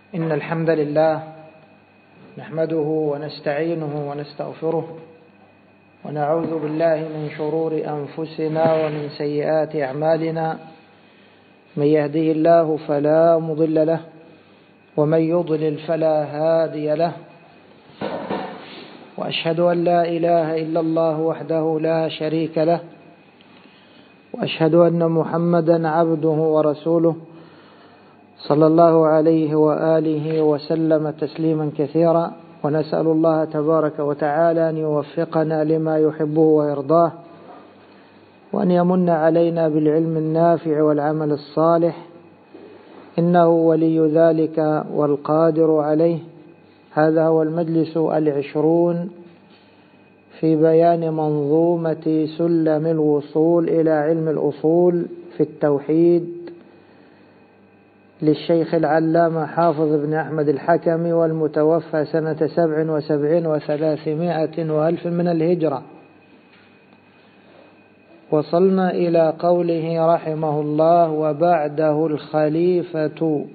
إن الحمد لله نحمده ونستعينه ونستغفره ونعوذ بالله من شرور أنفسنا ومن سيئات أعمالنا. من يهده الله فلا مضل له ومن يضلل فلا هادي له، وأشهد أن لا إله إلا الله وحده لا شريك له، وأشهد أن محمدا عبده ورسوله صلى الله عليه وآله وسلم تسليما كثيرا. ونسأل الله تبارك وتعالى أن يوفقنا لما يحبه ويرضاه، وأن يمن علينا بالعلم النافع والعمل الصالح، إنه ولي ذلك والقادر عليه. هذا هو المجلس 20 في بيان منظومة سلم الوصول إلى علم الأصول في التوحيد للشيخ العلامة حافظ بن أحمد الحكمي، والمتوفى سنة 77 و300 وألف من الهجرة. وصلنا إلى قوله رحمه الله: وبعده الخليفة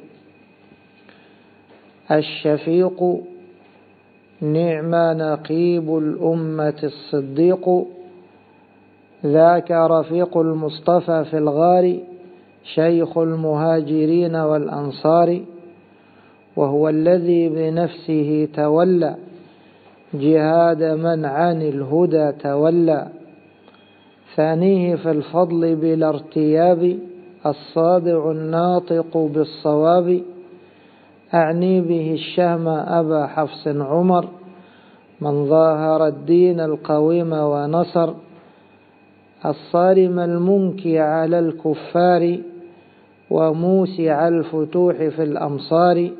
الشفيق، نعم نقيب الأمة الصديق، ذاك رفيق المصطفى في الغار، شيخ المهاجرين والأنصار، وهو الذي بنفسه تولى جهاد من عن الهدى تولى، ثانيه في الفضل بلا ارتياب، الصادع الناطق بالصواب، أعني به الشهم أبا حفص عمر، من ظاهر الدين القويم ونصر، الصارم المنكي على الكفار، وموسع الفتوح في الأمصار،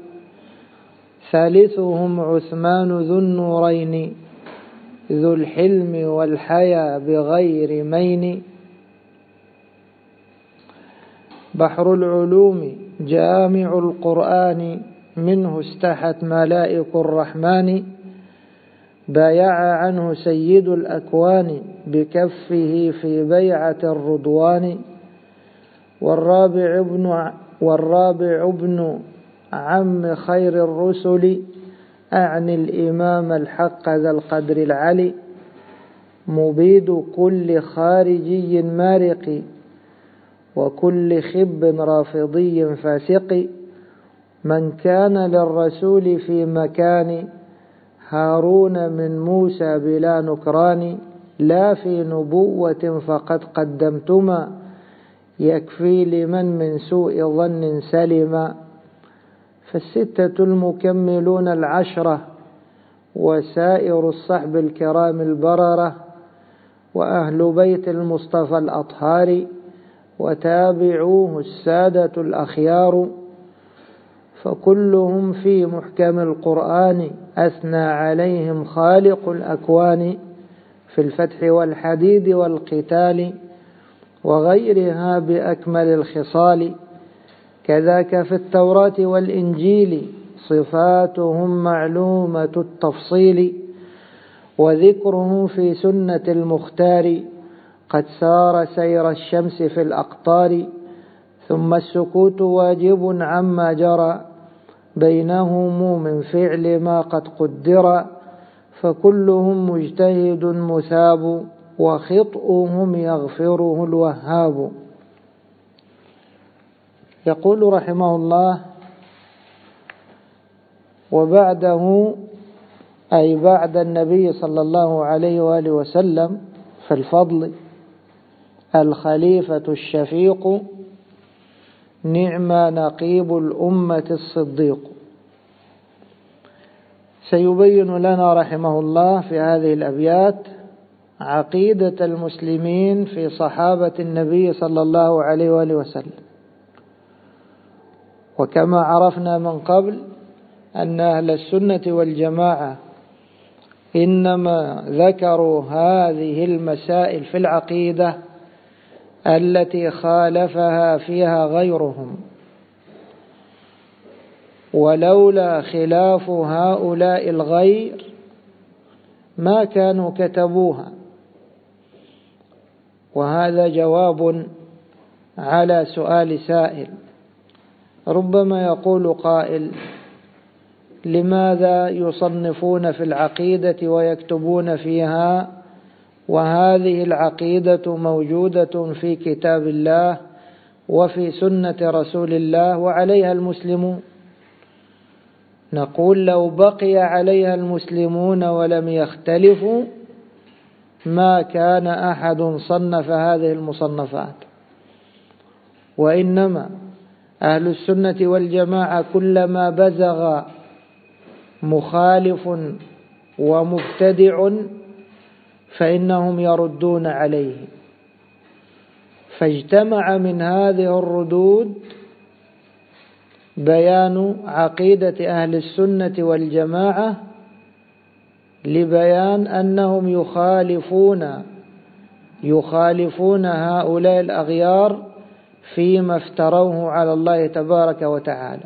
ثالثهم عثمان ذو النورين، ذو الحلم والحيا بغير مين، بحر العلوم جامع القرآن، منه استحت ملائك الرحمن، بايع عنه سيد الأكوان، بكفه في بيعة الرضوان، والرابع ابن عم خير الرسل، أعني الإمام الحق ذا القدر العلي، مبيد كل خارجي مارق، وكل خب رافضي فاسق، من كان للرسول في مكان، هارون من موسى بلا نكران، لا في نبوة فقد قدمتما، يكفي لمن من سوء ظن سلما، فالستة المكملون 10، وسائر الصحب الكرام البررة، وأهل بيت المصطفى الأطهار، وتابعوه السادة الأخيار، فكلهم في محكم القرآن، أثنى عليهم خالق الأكوان، في الفتح والحديد والقتال، وغيرها بأكمل الخصال، كذاك في التوراة والإنجيل، صفاتهم معلومة التفصيل، وذكرهم في سنة المختار، قد سار سير الشمس في الأقطار، ثم السكوت واجب عما جرى بينهم من فعل ما قد قدر، فكلهم مجتهد مثاب، وخطئهم يغفره الوهاب. يقول رحمه الله: وبعده أي بعد النبي صلى الله عليه وآله وسلم في الفضل الخليفة الشفيق، نعم نقيب الأمة الصديق. سيبين لنا رحمه الله في هذه الأبيات عقيدة المسلمين في صحابة النبي صلى الله عليه وآله وسلم. وكما عرفنا من قبل أن أهل السنة والجماعة إنما ذكروا هذه المسائل في العقيدة التي خالفها فيها غيرهم، ولولا خلاف هؤلاء الغير ما كانوا كتبوها. وهذا جواب على سؤال سائل. ربما يقول قائل: لماذا يصنفون في العقيدة ويكتبون فيها وهذه العقيدة موجودة في كتاب الله وفي سنة رسول الله وعليها المسلمون؟ نقول لو بقي عليها المسلمون ولم يختلفوا ما كان أحد صنف هذه المصنفات، وإنما أهل السنة والجماعة كلما بزغ مخالف ومبتدع فإنهم يردون عليه، فاجتمع من هذه الردود بيان عقيدة أهل السنة والجماعة لبيان أنهم يخالفون هؤلاء الأغيار فيما افتروه على الله تبارك وتعالى.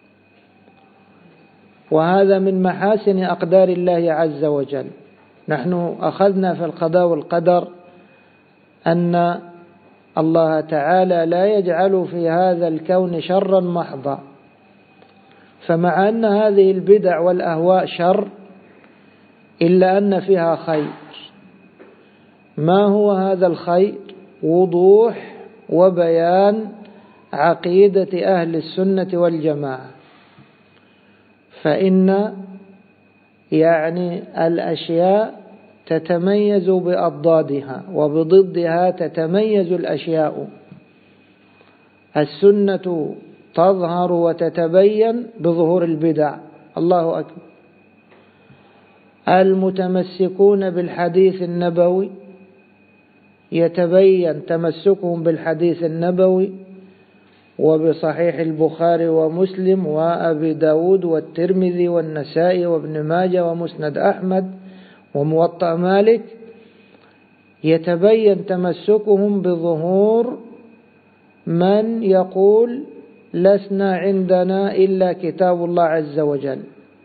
وهذا من محاسن أقدار الله عز وجل. نحن أخذنا في القضاء والقدر أن الله تعالى لا يجعل في هذا الكون شرا محضا، فمع أن هذه البدع والأهواء شر إلا أن فيها خير. ما هو هذا الخير؟ وضوح وبيان عقيدة أهل السنة والجماعة. فإن الأشياء تتميز بأضدادها وبضدها تتميز الأشياء. السنة تظهر وتتبين بظهور البدع. الله أكبر. المتمسكون بالحديث النبوي يتبين تمسكهم بالحديث النبوي وبصحيح البخاري ومسلم وأبي داود والترمذي والنسائي وابن ماجه ومسند أحمد وموطأ مالك، يتبين تمسكهم بظهور من يقول لسنا عندنا إلا كتاب الله عز وجل.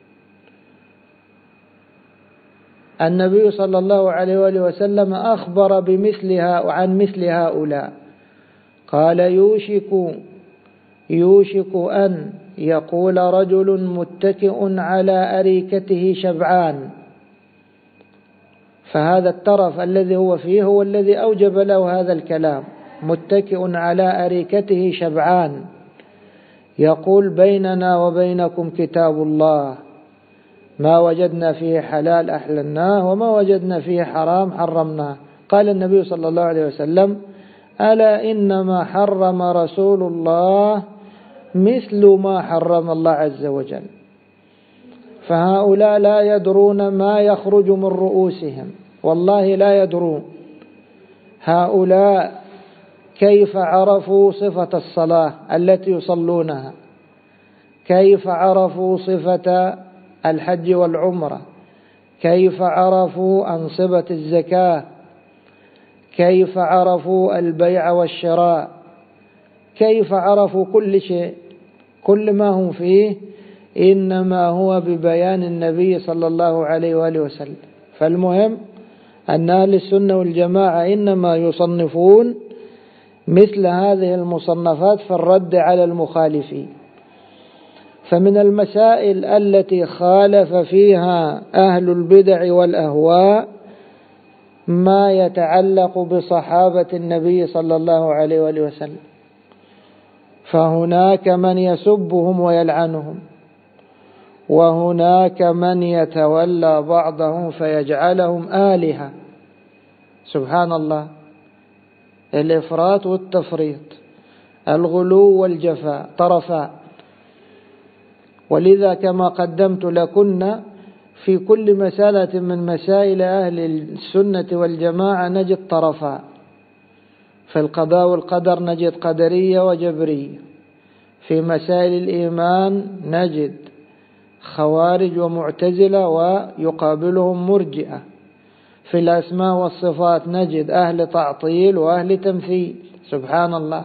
النبي صلى الله عليه وآله وسلم أخبر بمثلها عن مثل هؤلاء، قال يوشك أن يقول رجل متكئ على أريكته شبعان، فهذا الترف الذي هو فيه هو الذي أوجب له هذا الكلام. متكئ على أريكته شبعان يقول بيننا وبينكم كتاب الله، ما وجدنا فيه حلال أحللناه وما وجدنا فيه حرام حرمناه. قال النبي صلى الله عليه وسلم ألا إنما حرم رسول الله مثل ما حرم الله عز وجل. فهؤلاء لا يدرون ما يخرج من رؤوسهم، والله لا يدرون. هؤلاء كيف عرفوا صفة الصلاة التي يصلونها؟ كيف عرفوا صفة الحج والعمرة؟ كيف عرفوا أنصبة الزكاة؟ كيف عرفوا البيع والشراء؟ كيف عرفوا كل شيء؟ كل ما هم فيه إنما هو ببيان النبي صلى الله عليه وآله وسلم. فالمهم أن أهل السنة والجماعة إنما يصنفون مثل هذه المصنفات في الرد على المخالفين. فمن المسائل التي خالف فيها أهل البدع والأهواء ما يتعلق بصحابة النبي صلى الله عليه وآله وسلم، فهناك من يسبهم ويلعنهم، وهناك من يتولى بعضهم فيجعلهم آلهة. سبحان الله، الإفراط والتفريط، الغلو والجفاء طرفان. ولذا كما قدمت لكنا في كل مسألة من مسائل أهل السنة والجماعة نجد طرفان. في القضاء والقدر نجد قدرية وجبرية. في مسائل الإيمان نجد خوارج ومعتزلة ويقابلهم مرجئة. في الأسماء والصفات نجد أهل تعطيل وأهل تمثيل. سبحان الله.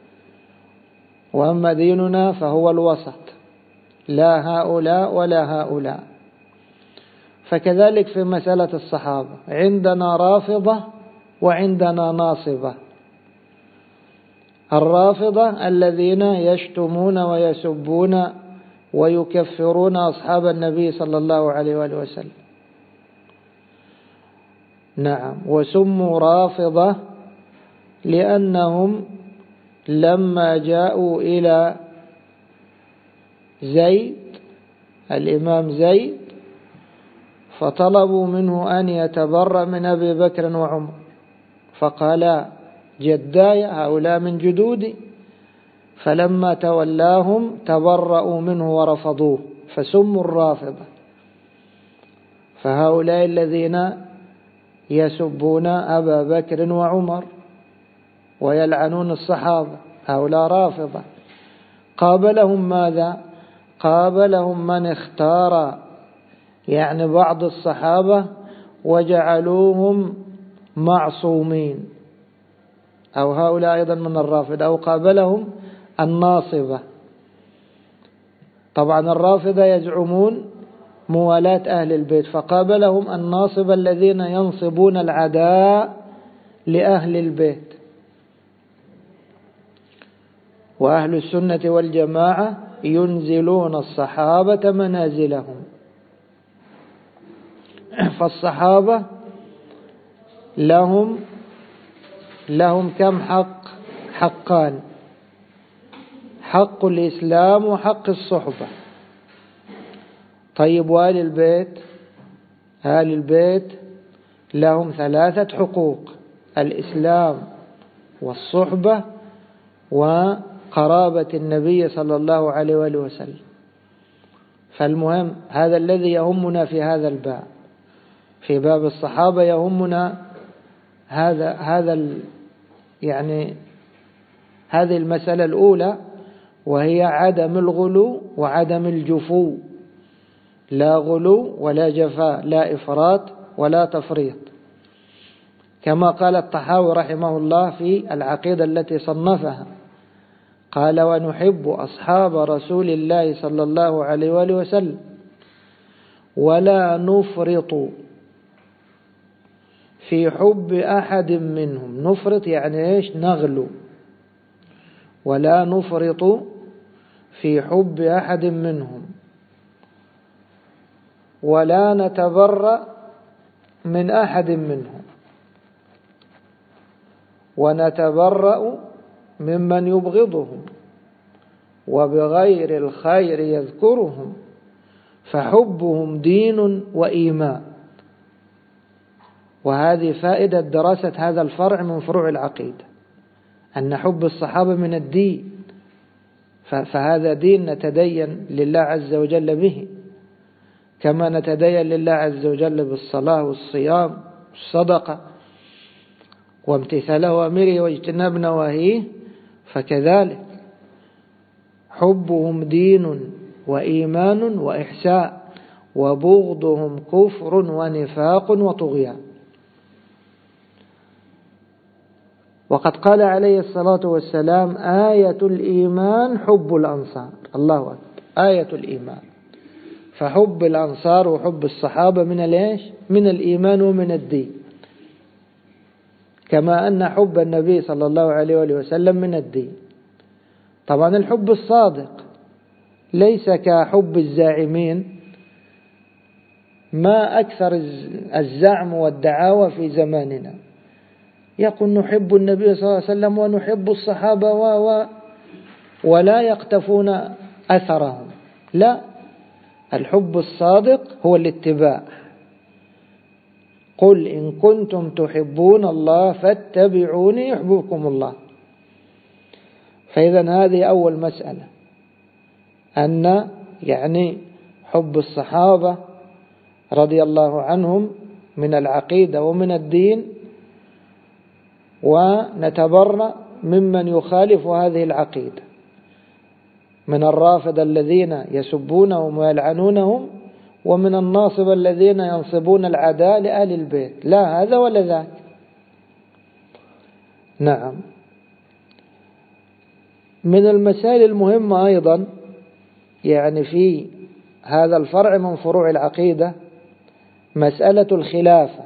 وأما ديننا فهو الوسط، لا هؤلاء ولا هؤلاء. فكذلك في مسألة الصحابة عندنا رافضة وعندنا ناصبة. الرافضة الذين يشتمون ويسبون ويكفرون أصحاب النبي صلى الله عليه وآله وسلم. نعم. وسموا رافضة لأنهم لما جاءوا إلى زيد الإمام زيد فطلبوا منه أن يتبرأ من أبي بكر وعمر، فقال جداي هؤلاء من جدودي، فلما تولاهم تبرأوا منه ورفضوه فسموا الرافضة. فهؤلاء الذين يسبون أبا بكر وعمر ويلعنون الصحابة هؤلاء رافضة. قابلهم ماذا؟ قابلهم من اختار يعني بعض الصحابة وجعلوهم معصومين، أو هؤلاء أيضا من الرافضة. أو قابلهم الناصبة. طبعا الرافضة يزعمون موالاة أهل البيت، فقابلهم الناصبة الذين ينصبون العداء لأهل البيت. وأهل السنة والجماعة ينزلون الصحابة منازلهم. فالصحابة لهم كم حق؟ حقان: حق الإسلام وحق الصحبة. طيب وآل البيت؟ آل البيت لهم 3 حقوق: الإسلام والصحبة وقرابة النبي صلى الله عليه وآله وسلم. فالمهم هذا الذي يهمنا في هذا الباب. في باب الصحابة يهمنا يعني هذه المسألة الأولى، وهي عدم الغلو وعدم الجفو. لا غلو ولا جفاء، لا إفراط ولا تفريط، كما قال الطحاوي رحمه الله في العقيدة التي صنفها، قال: ونحب أصحاب رسول الله صلى الله عليه وآله وسلم ولا نفرط في حب أحد منهم. نفرط يعني إيش؟ نغلو. ولا نفرط في حب أحد منهم ولا نتبرأ من أحد منهم ونتبرأ ممن يبغضهم وبغير الخير يذكرهم فحبهم دين وإيمان. وهذه فائدة دراسة هذا الفرع من فروع العقيدة، أن حب الصحابة من الدين، فهذا دين نتدين لله عز وجل به، كما نتدين لله عز وجل بالصلاة والصيام والصدقة وامتثال أوامره واجتناب نواهيه، فكذلك حبهم دين وإيمان وإحسان، وبغضهم كفر ونفاق وطغيان. وقد قال عليه الصلاة والسلام: آية الإيمان حب الأنصار. الله أكبر، آية الإيمان. فحب الأنصار وحب الصحابة من الإيش؟ من الإيمان ومن الدين، كما أن حب النبي صلى الله عليه وآله وسلم من الدين. طبعا الحب الصادق ليس كحب الزاعمين. ما أكثر الزعم والدعاوى في زماننا، يقول نحب النبي صلى الله عليه وسلم ونحب الصحابة ولا يقتفون أثرهم. لا، الحب الصادق هو الاتباع. قل إن كنتم تحبون الله فاتبعوني يحببكم الله. فإذا هذه أول مسألة، أن يعني حب الصحابة رضي الله عنهم من العقيدة ومن الدين، ونتبرأ ممن يخالف هذه العقيدة من الرافضة الذين يسبونهم ويلعنونهم، ومن الناصب الذين ينصبون العداء لأهل البيت. لا هذا ولا ذاك. نعم. من المسائل المهمة أيضا يعني في هذا الفرع من فروع العقيدة مسألة الخلافة،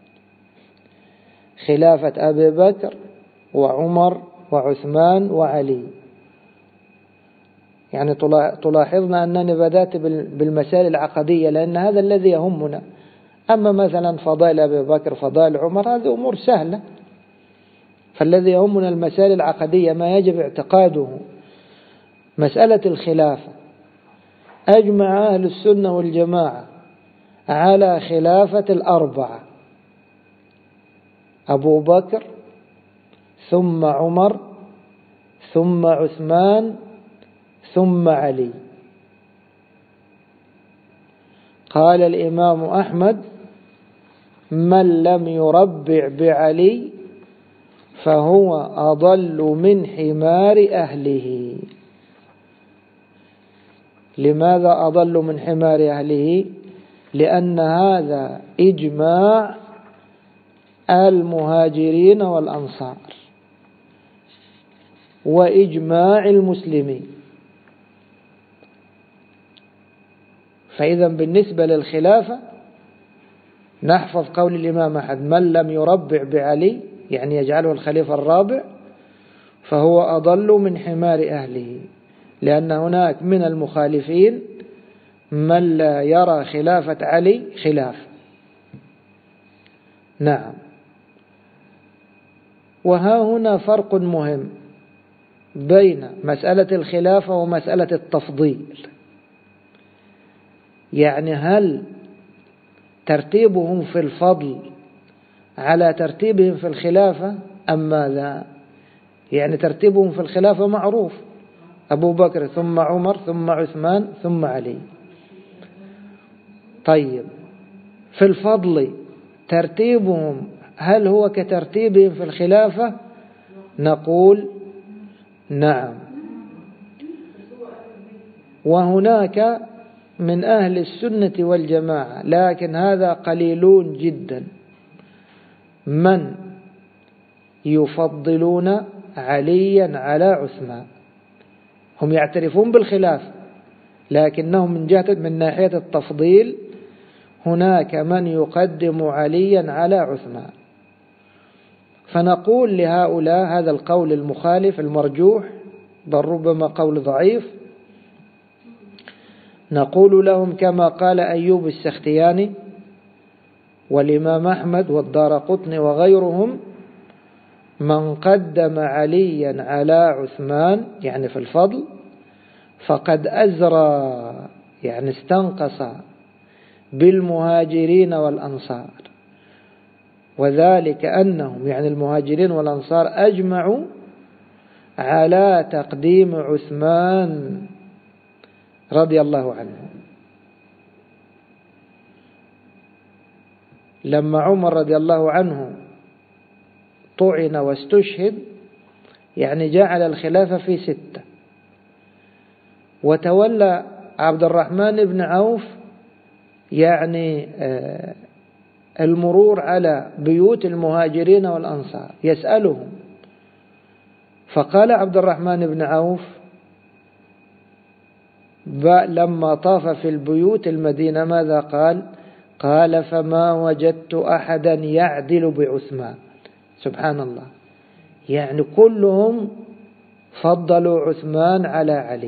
خلافة أبي بكر وعمر وعثمان وعلي. يعني تلاحظن أنني بدأت بالمسائل العقدية لأن هذا الذي يهمنا. أما مثلا فضائل أبي بكر فضائل عمر هذه أمور سهلة، فالذي يهمنا المسائل العقدية ما يجب اعتقاده. مسألة الخلافة أجمع أهل السنة والجماعة على خلافة الأربعة: أبو بكر ثم عمر ثم عثمان ثم علي. قال الإمام أحمد: من لم يربع بعلي فهو أضل من حمار أهله. لماذا أضل من حمار أهله؟ لأن هذا إجماع المهاجرين والأنصار وإجماع المسلمين. فإذا بالنسبة للخلافة نحفظ قول الإمام أحمد: من لم يربع بعلي، يعني يجعله الخليفة الرابع، فهو أضل من حمار أهله، لأن هناك من المخالفين من لا يرى خلافة علي خلاف. نعم. وها هنا فرق مهم بين مسألة الخلافة ومسألة التفضيل. يعني هل ترتيبهم في الفضل على ترتيبهم في الخلافة أم ماذا؟ يعني ترتيبهم في الخلافة معروف: أبو بكر ثم عمر ثم عثمان ثم علي. طيب في الفضل ترتيبهم هل هو كترتيبهم في الخلافة؟ نقول نعم. وهناك من أهل السنة والجماعة، لكن هذا قليلون جدا، من يفضلون عليا على عثمان. هم يعترفون بالخلافة، لكنهم من ناحية التفضيل هناك من يقدم عليا على عثمان. فنقول لهؤلاء هذا القول المخالف المرجوح، بل ربما قول ضعيف، نقول لهم كما قال أيوب السختياني والإمام أحمد والدارقطني وغيرهم: من قدم عليا على عثمان يعني في الفضل فقد أزرى، يعني استنقص بالمهاجرين والأنصار. وذلك أنهم يعني المهاجرين والأنصار أجمعوا على تقديم عثمان رضي الله عنه. لما عمر رضي الله عنه طعن واستشهد يعني جعل الخلافة في 6، وتولى عبد الرحمن بن عوف يعني المرور على بيوت المهاجرين والأنصار يسألهم. فقال عبد الرحمن بن عوف لما طاف في البيوت المدينة ماذا قال؟ قال: فما وجدت أحدا يعدل بعثمان. سبحان الله، يعني كلهم فضلوا عثمان على علي،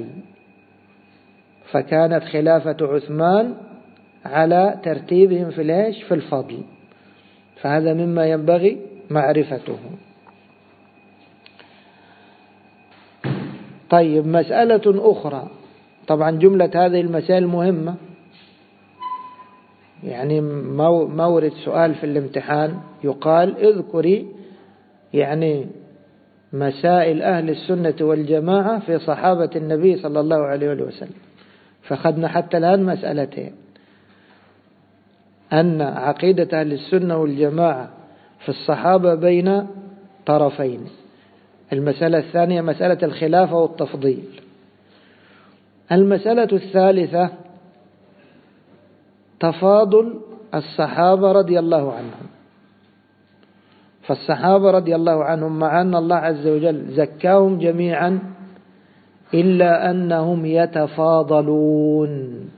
فكانت خلافة عثمان على ترتيبهم في الفضل. فهذا مما ينبغي معرفته. طيب مسألة أخرى، طبعا جملة هذه المسائل مهمة، يعني مورد سؤال في الامتحان يقال: اذكري يعني مسائل أهل السنة والجماعة في صحابة النبي صلى الله عليه وسلم. فخذنا حتى الآن مسألتين: أن عقيدة أهل السنة والجماعة في الصحابة بين طرفين. المسألة الثانية مسألة الخلافة والتفضيل. المسألة الثالثة تفاضل الصحابة رضي الله عنهم. فالصحابة رضي الله عنهم مع أن الله عز وجل زكاهم جميعا إلا أنهم يتفاضلون.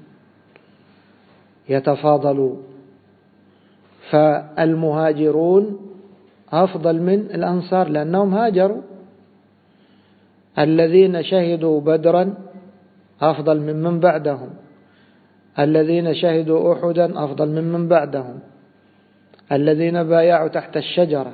فالمهاجرون أفضل من الأنصار لأنهم هاجروا. الذين شهدوا بدرا أفضل ممن بعدهم، الذين شهدوا أحدا أفضل ممن بعدهم، الذين بايعوا تحت الشجرة،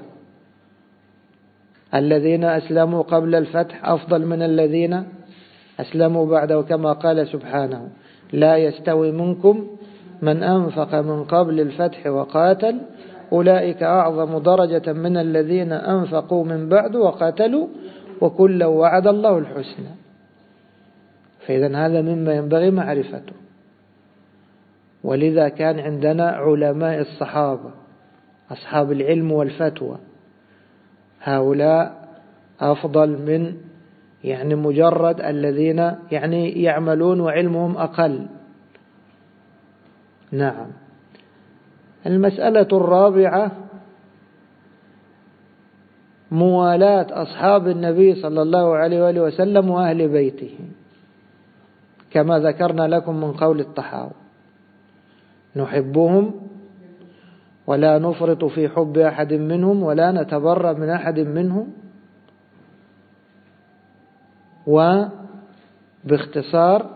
الذين أسلموا قبل الفتح أفضل من الذين أسلموا بعده، كما قال سبحانه: لا يستوي منكم من أنفق من قبل الفتح وقاتل أولئك أعظم درجة من الذين أنفقوا من بعد وقاتلوا وكلا وعد الله الحسنى. فإذا هذا مما ينبغي معرفته. ولذا كان عندنا علماء الصحابة أصحاب العلم والفتوى، هؤلاء أفضل من مجرد الذين يعملون وعلمهم أقل. نعم. المسألة الرابعة موالاة أصحاب النبي صلى الله عليه وآله وسلم وأهل بيته، كما ذكرنا لكم من قول الطحاوي: نحبهم ولا نفرط في حب أحد منهم ولا نتبرأ من أحد منهم. وباختصار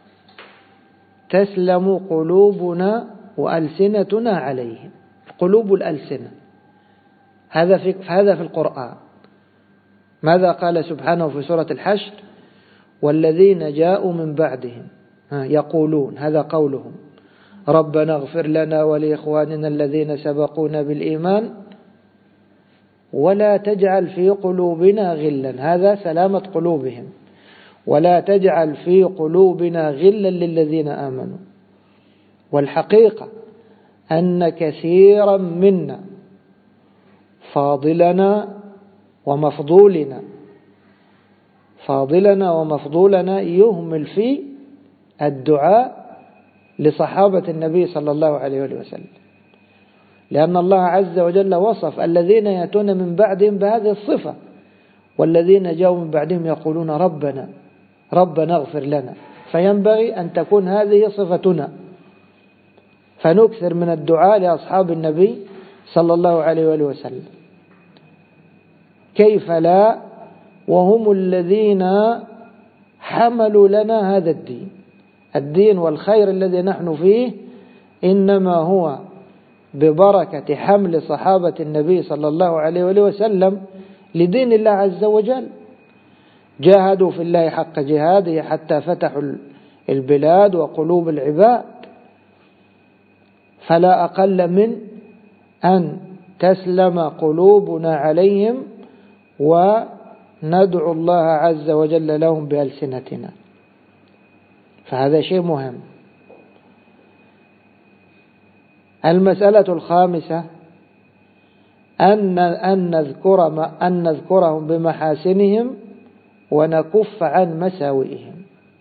تسلم قلوبنا وألسنتنا عليهم. قلوب الألسنة هذا في القرآن. ماذا قال سبحانه في سورة الحشر؟ والذين جاءوا من بعدهم يقولون، هذا قولهم: ربنا اغفر لنا ولإخواننا الذين سبقونا بالإيمان ولا تجعل في قلوبنا غلا، هذا سلامة قلوبهم، ولا تجعل في قلوبنا غلا للذين آمنوا. والحقيقة أن كثيرا منا فاضلنا ومفضولنا يهمل في الدعاء لصحابة النبي صلى الله عليه وسلم، لأن الله عز وجل وصف الذين يأتون من بعدهم بهذه الصفة: والذين جاءوا من بعدهم يقولون ربنا اغفر لنا. فينبغي أن تكون هذه صفتنا، فنكثر من الدعاء لأصحاب النبي صلى الله عليه وآله وسلم. كيف لا وهم الذين حملوا لنا هذا الدين والخير الذي نحن فيه إنما هو ببركة حمل صحابة النبي صلى الله عليه وآله وسلم لدين الله عز وجل. جاهدوا في الله حق جهاده حتى فتحوا البلاد وقلوب العباد، فلا أقل من أن تسلم قلوبنا عليهم وندعو الله عز وجل لهم بألسنتنا، فهذا شيء مهم. المسألة الخامسة أن نذكرهم بمحاسنهم ونكف عن مساوئهم.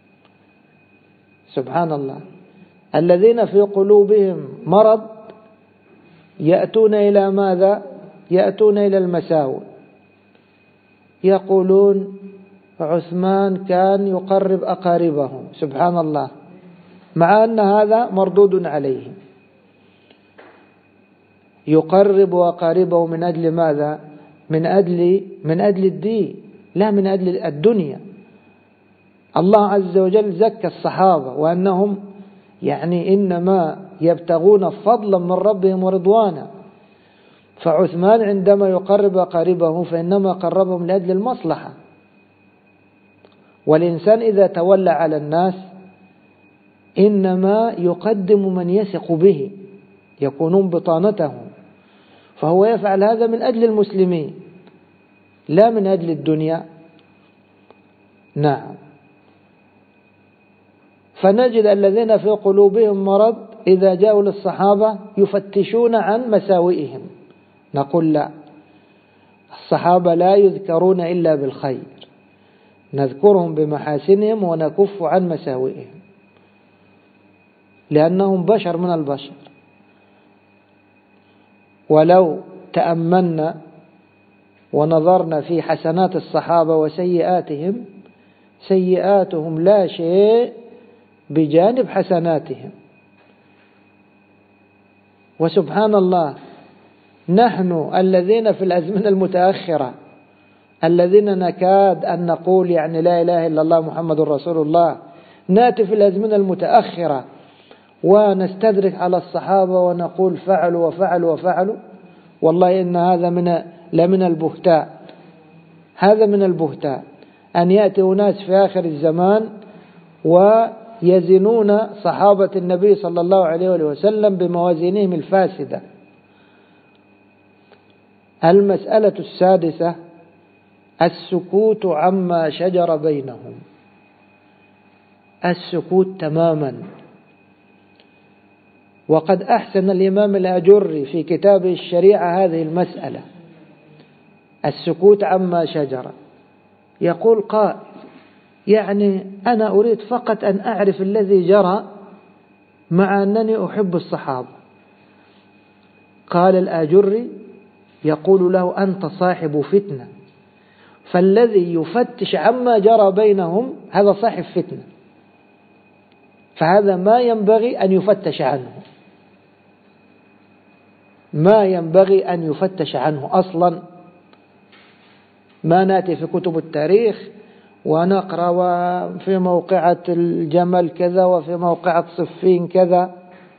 سبحان الله، الذين في قلوبهم مرض يأتون إلى ماذا؟ يأتون إلى المساوئ، يقولون عثمان كان يقرب أقاربه، سبحان الله، مع أن هذا مردود عليه. يقرب أقاربه من أجل ماذا؟ من أجل الدين، لا من أجل الدنيا. الله عز وجل زكى الصحابة وأنهم إنما يبتغون فضلا من ربهم ورضوانا. فعثمان عندما يقرب أقاربه فإنما قربهم لأجل المصلحة. والإنسان إذا تولى على الناس إنما يقدم من يثق به، يكونون بطانته، فهو يفعل هذا من أجل المسلمين لا من أجل الدنيا. نعم. فنجد الذين في قلوبهم مرض إذا جاءوا للصحابة يفتشون عن مساوئهم. نقول لا، الصحابة لا يذكرون إلا بالخير، نذكرهم بمحاسنهم ونكف عن مساوئهم، لأنهم بشر من البشر. ولو تأملنا ونظرنا في حسنات الصحابة وسيئاتهم، سيئاتهم لا شيء بجانب حسناتهم. وسبحان الله، نحن الذين في الأزمنة المتأخرة الذين نكاد أن نقول لا إله إلا الله محمد رسول الله نأتي في الأزمنة المتأخرة ونستدرك على الصحابة ونقول فعلوا وفعلوا وفعلوا. والله إن هذا لمن البهتان. هذا من البهتان أن يأتي أناس في آخر الزمان ويزنون صحابة النبي صلى الله عليه وسلم بموازينهم الفاسدة. المسألة السادسة: السكوت عما شجر بينهم. السكوت تماما. وقد أحسن الإمام الآجري في كتابه الشريعة هذه المسألة، السكوت عما شجر. يقول قائل: يعني أنا أريد فقط أن أعرف الذي جرى مع أنني أحب الصحابة. قال الآجري يقول له: أنت صاحب فتنة، فالذي يفتش عما جرى بينهم هذا صاحب فتنة، فهذا ما ينبغي أن يفتش عنه، ما ينبغي أن يفتش عنه أصلا. ما نأتي في كتب التاريخ ونقرأ وفي موقعة الجمل كذا وفي موقعة صفين كذا،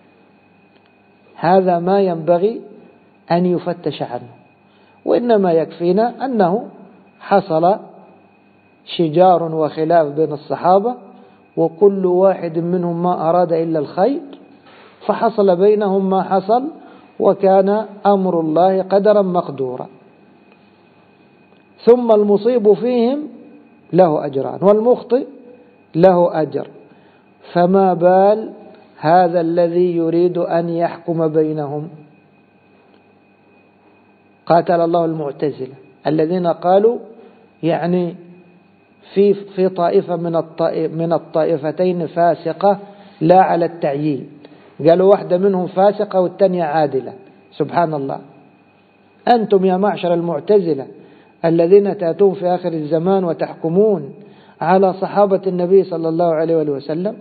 هذا ما ينبغي أن يفتش عنه. وإنما يكفينا أنه حصل شجار وخلاف بين الصحابة، وكل واحد منهم ما أراد إلا الخير، فحصل بينهم ما حصل، وكان أمر الله قدرا مقدورا. ثم المصيب فيهم له أجران والمخطئ له أجر، فما بال هذا الذي يريد أن يحكم بينهم؟ قاتل الله المعتزلة الذين قالوا يعني في طائفة من الطائفتين فاسقة لا على التعيين. قالوا واحدة منهم فاسقة والثانية عادلة. سبحان الله. أنتم يا معشر المعتزلة الذين تأتون في آخر الزمان وتحكمون على صحابة النبي صلى الله عليه وسلم،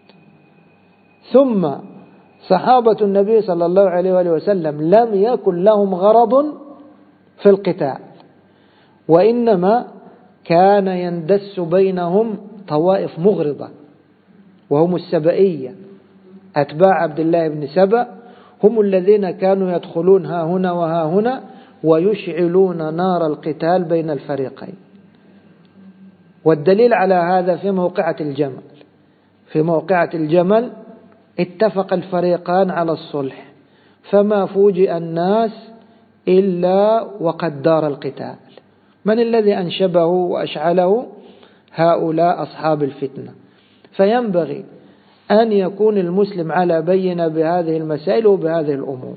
ثم صحابة النبي صلى الله عليه وسلم لم يكن لهم غرض في القتال، وإنما كان يندس بينهم طوائف مغرضة، وهم السبئية أتباع عبد الله بن سبأ، هم الذين كانوا يدخلون ها هنا وها هنا ويشعلون نار القتال بين الفريقين. والدليل على هذا في موقعة الجمل. في موقعة الجمل اتفق الفريقان على الصلح، فما فوجئ الناس إلا وقد دار القتال. من الذي أنشبه وأشعله؟ هؤلاء أصحاب الفتنة. فينبغي أن يكون المسلم على بينة بهذه المسائل وبهذه الأمور.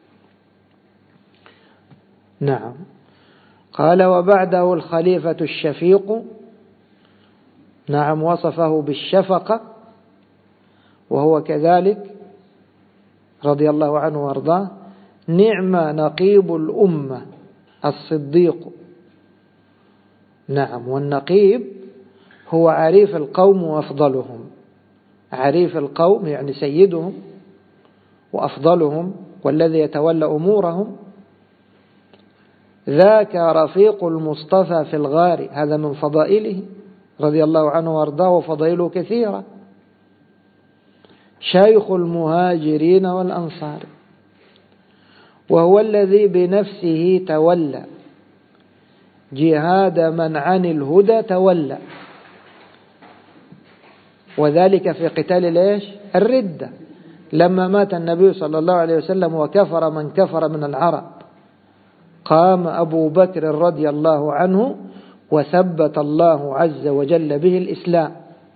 نعم. قال: وبعده الخليفة الشفيق. نعم، وصفه بالشفقة، وهو كذلك رضي الله عنه وارضاه. نعم نقيب الأمة الصديق. نعم، والنقيب هو عريف القوم وأفضلهم. عريف القوم يعني سيدهم وأفضلهم والذي يتولى أمورهم. ذاك رفيق المصطفى في الغار، هذا من فضائله رضي الله عنه وارضاه، وفضائله كثيرة. شيخ المهاجرين والأنصار، وهو الذي بنفسه تولى جهاد من عن الهدى تولى، وذلك في قتال الردة، لما مات النبي صلى الله عليه وسلم وكفر من كفر من العرب، قام أبو بكر رضي الله عنه وثبت الله عز وجل به الإسلام.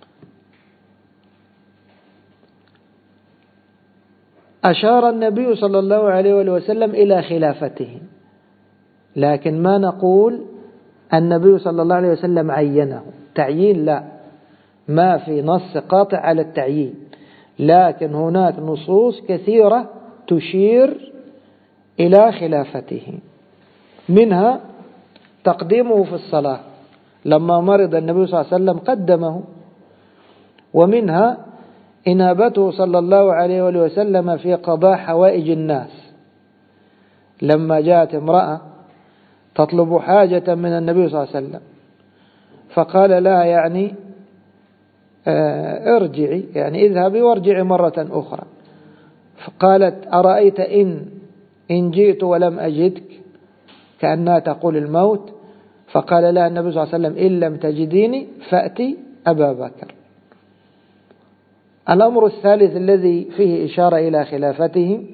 أشار النبي صلى الله عليه وسلم إلى خلافته، لكن ما نقول النبي صلى الله عليه وسلم عينه تعيين، لا، ما في نص قاطع على التعيين، لكن هناك نصوص كثيرة تشير إلى خلافته. منها تقديمه في الصلاة، لما مرض النبي صلى الله عليه وسلم قدمه. ومنها إنابته صلى الله عليه وسلم في قضاء حوائج الناس، لما جاءت امرأة تطلب حاجة من النبي صلى الله عليه وسلم، فقال لها يعني ارجعي، يعني اذهبي وارجعي مرة أخرى. فقالت أرأيت إن جئت ولم أجدك، كأنها تقول الموت. فقال لها النبي صلى الله عليه وسلم إن لم تجديني فأتي أبا بكر. الأمر الثالث الذي فيه إشارة إلى خلافته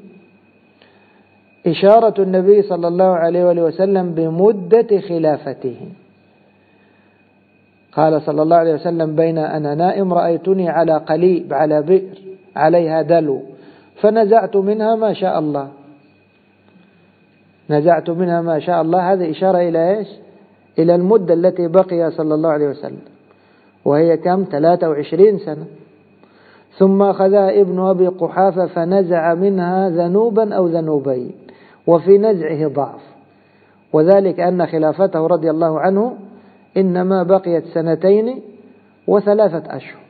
إشارة النبي صلى الله عليه وآله وسلم بمدة خلافته. قال صلى الله عليه وسلم بين أنا نائم رأيتني على قليب، على بئر عليها دلو، فنزعت منها ما شاء الله. نزعت منها ما شاء الله، هذه إشارة إلى إيش؟ إلى المدة التي بقي صلى الله عليه وسلم، وهي كم؟ 23 سنة. ثم أخذها ابن أبي قحافة فنزع منها ذنوبا أو ذنوبين، وفي نزعه ضعف، وذلك أن خلافته رضي الله عنه إنما بقيت 2 و3 أشهر.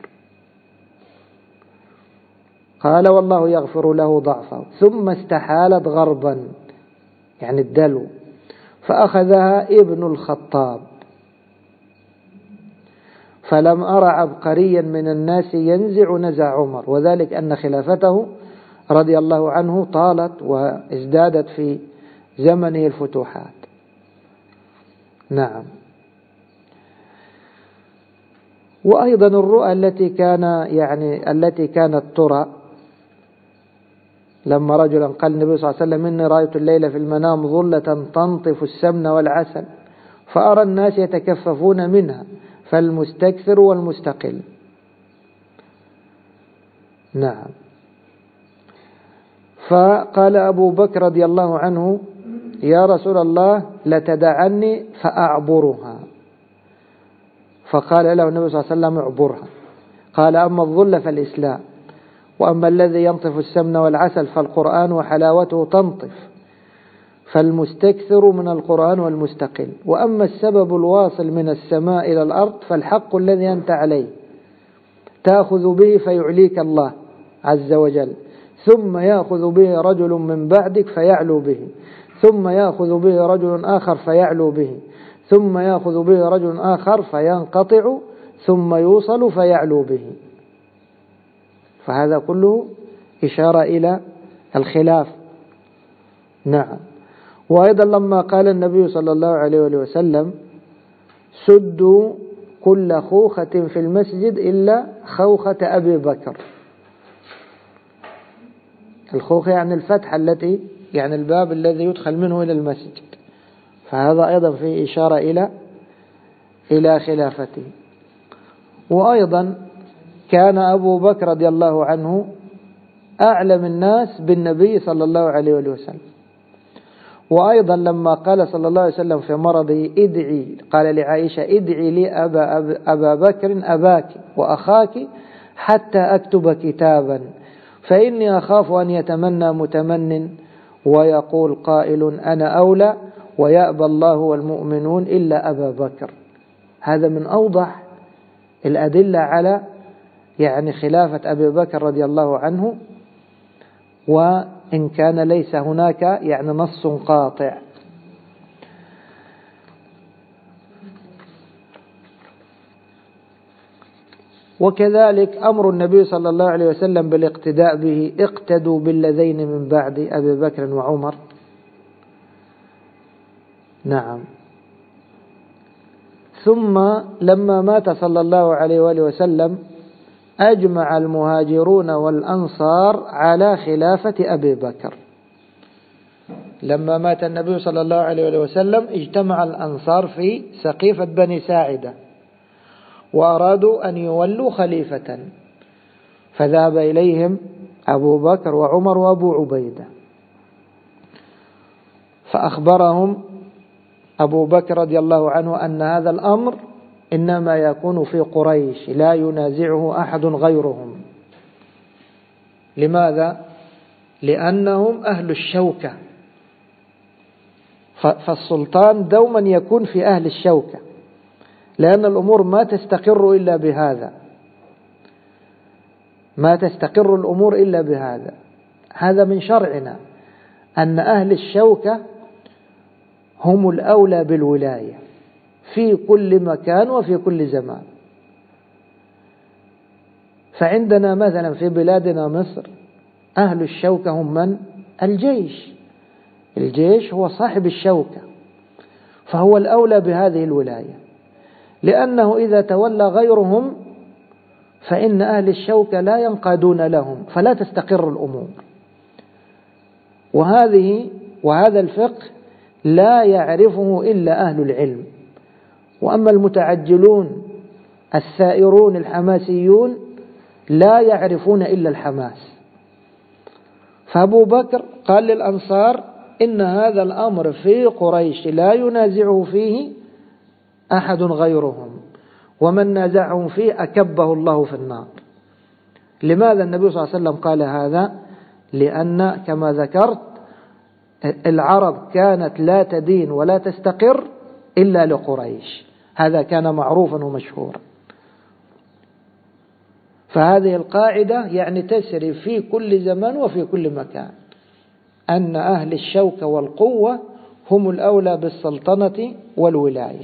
قال والله يغفر له ضعفه. ثم استحالت غربا، يعني الدلو، فأخذها ابن الخطاب. فلم أرى عبقريا من الناس ينزع نزع عمر، وذلك أن خلافته رضي الله عنه طالت وازدادت في زمنه الفتوحات. نعم. وأيضا الرؤى التي كانت ترى، لما رجلا قال النبي صلى الله عليه وسلم إني رأيت الليلة في المنام ظلة تنطف السمن والعسل، فأرى الناس يتكففون منها، فالمستكثر والمستقل. نعم. فقال أبو بكر رضي الله عنه يا رسول الله لتدعني فأعبرها، فقال له النبي صلى الله عليه وسلم اعبرها. قال أما الظل فالإسلام، وأما الذي ينطف السمن والعسل فالقرآن وحلاوته تنطف، فالمستكثر من القرآن والمستقل. وأما السبب الواصل من السماء إلى الأرض فالحق الذي أنت عليه، تأخذ به فيعليك الله عز وجل، ثم يأخذ به رجل من بعدك فيعلو به، ثم يأخذ به رجل آخر فيعلو به، ثم يأخذ به رجل آخر فينقطع، ثم يوصل فيعلو به. فهذا كله إشارة إلى الخلاف. نعم. وأيضا لما قال النبي صلى الله عليه وسلم سدوا كل خوخة في المسجد إلا خوخة أبي بكر. الخوخة يعني الفتحة التي يعني الباب الذي يدخل منه إلى المسجد، فهذا أيضا فيه إشارة إلى خلافته. وأيضا كان أبو بكر رضي الله عنه أعلم الناس بالنبي صلى الله عليه وسلم. وأيضا لما قال صلى الله عليه وسلم في مرضه ادعي، قال لعائشة ادعي لي أبا بكر أباك وأخاك حتى أكتب كتابا، فإني أخاف أن يتمنى متمن ويقول قائل أنا أولى ويأبى الله والمؤمنون إلا أبا بكر. هذا من أوضح الأدلة على يعني خلافة أبي بكر رضي الله عنه، وإن كان ليس هناك يعني نص قاطع. وكذلك أمر النبي صلى الله عليه وسلم بالاقتداء به، اقتدوا بالذين من بعد أبي بكر وعمر. نعم. ثم لما مات صلى الله عليه وآله وسلم أجمع المهاجرون والأنصار على خلافة أبي بكر. لما مات النبي صلى الله عليه وآله وسلم اجتمع الأنصار في سقيفة بني ساعدة وأرادوا أن يولوا خليفة، فذهب إليهم أبو بكر وعمر وأبو عبيدة، فأخبرهم أبو بكر رضي الله عنه أن هذا الأمر إنما يكون في قريش لا ينازعه أحد غيرهم. لماذا؟ لأنهم أهل الشوكة، فالسلطان دوما يكون في أهل الشوكة، لأن الأمور ما تستقر إلا بهذا، ما تستقر الأمور إلا بهذا. هذا من شرعنا أن أهل الشوكة هم الأولى بالولاية في كل مكان وفي كل زمان. فعندنا مثلا في بلادنا مصر أهل الشوكة هم من؟ الجيش. الجيش هو صاحب الشوكة، فهو الأولى بهذه الولاية، لأنه إذا تولى غيرهم فإن أهل الشوكة لا ينقادون لهم، فلا تستقر الأمور. وهذا الفقه لا يعرفه إلا أهل العلم. وأما المتعجلون الثائرون الحماسيون لا يعرفون إلا الحماس. فأبو بكر قال للأنصار إن هذا الأمر في قريش لا ينازعه فيه أحد غيرهم، ومن نازعهم فيه أكبه الله في النار. لماذا النبي صلى الله عليه وسلم قال هذا؟ لأن كما ذكرت العرب كانت لا تدين ولا تستقر إلا لقريش، هذا كان معروفا ومشهورا. فهذه القاعدة يعني تسري في كل زمان وفي كل مكان، أن أهل الشوكة والقوة هم الأولى بالسلطنة والولاية.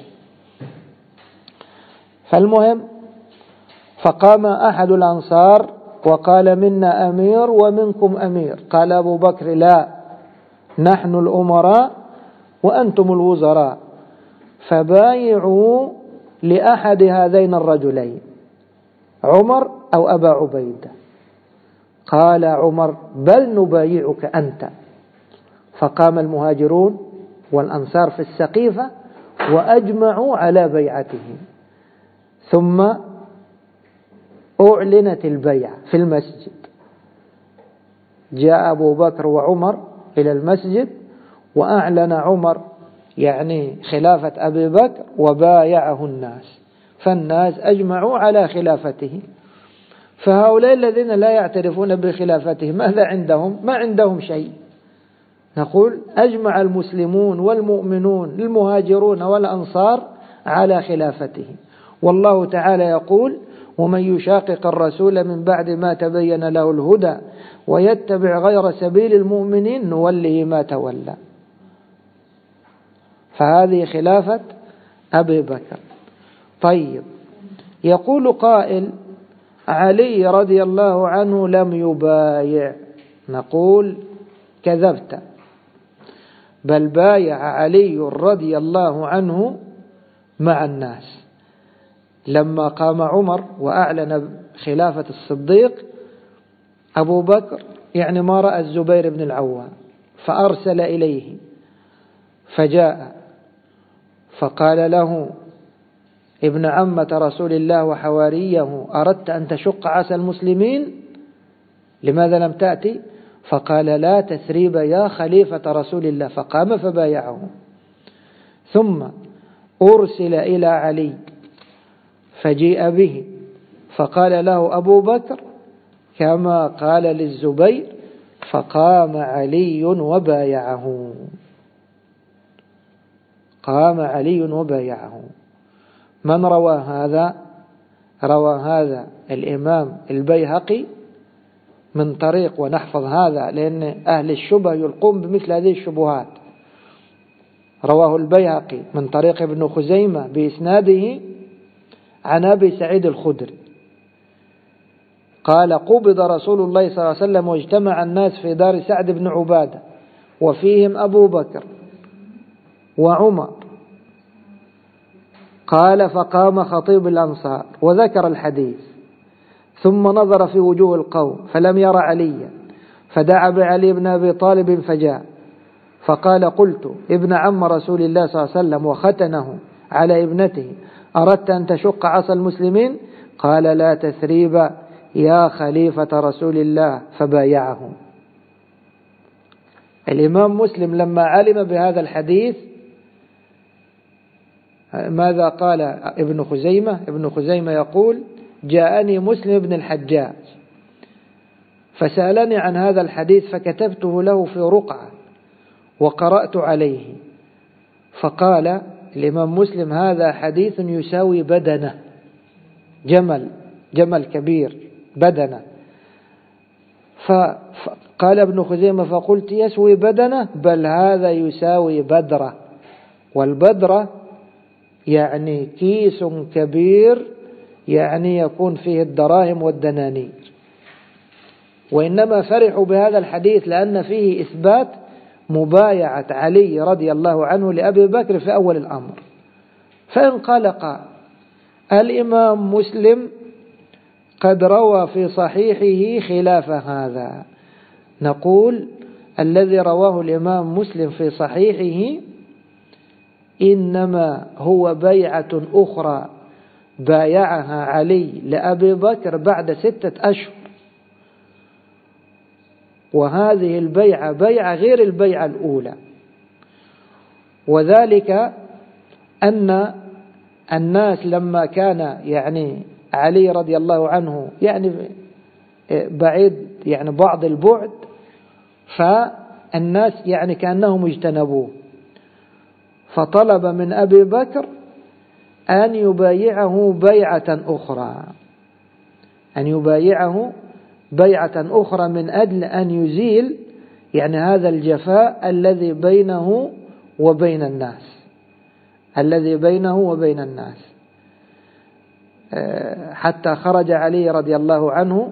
فالمهم، فقام أحد الأنصار وقال منا أمير ومنكم أمير. قال أبو بكر لا، نحن الأمراء وأنتم الوزراء، فبايعوا لأحد هذين الرجلين، عمر أو أبا عبيدة. قال عمر بل نبايعك أنت. فقام المهاجرون والأنصار في السقيفة وأجمعوا على بيعته، ثم أعلنت البيعة في المسجد. جاء أبو بكر وعمر إلى المسجد وأعلن عمر يعني خلافة أبي بكر وبايعه الناس، فالناس أجمعوا على خلافته. فهؤلاء الذين لا يعترفون بخلافته ماذا عندهم؟ ما عندهم شيء. نقول أجمع المسلمون والمؤمنون المهاجرون والأنصار على خلافته. والله تعالى يقول ومن يشاقق الرسول من بعد ما تبين له الهدى ويتبع غير سبيل المؤمنين نوله ما تولى. فهذه خلافة أبي بكر. طيب، يقول قائل علي رضي الله عنه لم يبايع. نقول كذبت، بل بايع علي رضي الله عنه مع الناس. لما قام عمر وأعلن خلافة الصديق، أبو بكر يعني ما رأى الزبير بن العوام فأرسل إليه، فجاء فقال له ابن عمة رسول الله وحواريه أردت أن تشق عسى المسلمين، لماذا لم تأتي؟ فقال لا تثريب يا خليفة رسول الله، فقام فبايعه. ثم أرسل إلى علي فجيء به، فقال له أبو بكر كما قال للزبير، فقام علي وبايعه. قام علي وبايعه. من روى هذا؟ روى هذا الإمام البيهقي من طريق، ونحفظ هذا لأن أهل الشبه يلقون بمثل هذه الشبهات. رواه البيهقي من طريق ابن خزيمة بإسناده عن أبي سعيد الخدري قال قبض رسول الله صلى الله عليه وسلم واجتمع الناس في دار سعد بن عبادة وفيهم أبو بكر وعمر. قال فقام خطيب الأنصار وذكر الحديث، ثم نظر في وجوه القوم فلم ير عليا، فدعا بعلي بن أبي طالب فجاء، فقال قلت ابن عم رسول الله صلى الله عليه وسلم وختنه على ابنته أردت أن تشق عصا المسلمين؟ قال لا تثريب يا خليفة رسول الله، فبايعه. الإمام مسلم لما علم بهذا الحديث ماذا قال ابن خزيمة؟ ابن خزيمة يقول جاءني مسلم بن الحجاج فسألني عن هذا الحديث فكتبته له في رقعة وقرأت عليه، فقال الإمام مسلم هذا حديث يساوي بدنة، جمل كبير بدنة. فقال ابن خزيمة فقلت يسوي بدنة؟ بل هذا يساوي بدرة، والبدرة يعني كيس كبير يعني يكون فيه الدراهم والدنانير، وإنما فرحوا بهذا الحديث لأن فيه إثبات مبايعة علي رضي الله عنه لأبي بكر في أول الأمر. فانقلق الإمام مسلم قد روى في صحيحه خلاف هذا. نقول الذي رواه الإمام مسلم في صحيحه إنما هو بيعة أخرى بايعها علي لأبي بكر بعد 6 أشهر، وهذه البيعة بيعة غير البيعة الأولى، وذلك أن الناس لما كان يعني علي رضي الله عنه يعني بعيد يعني بعض البعد، فالناس يعني كأنهم اجتنبوه، فطلب من أبي بكر أن يبايعه بيعة أخرى، أن يبايعه بيعة أخرى من أجل أن يزيل يعني هذا الجفاء الذي بينه وبين الناس، الذي بينه وبين الناس. حتى خرج علي رضي الله عنه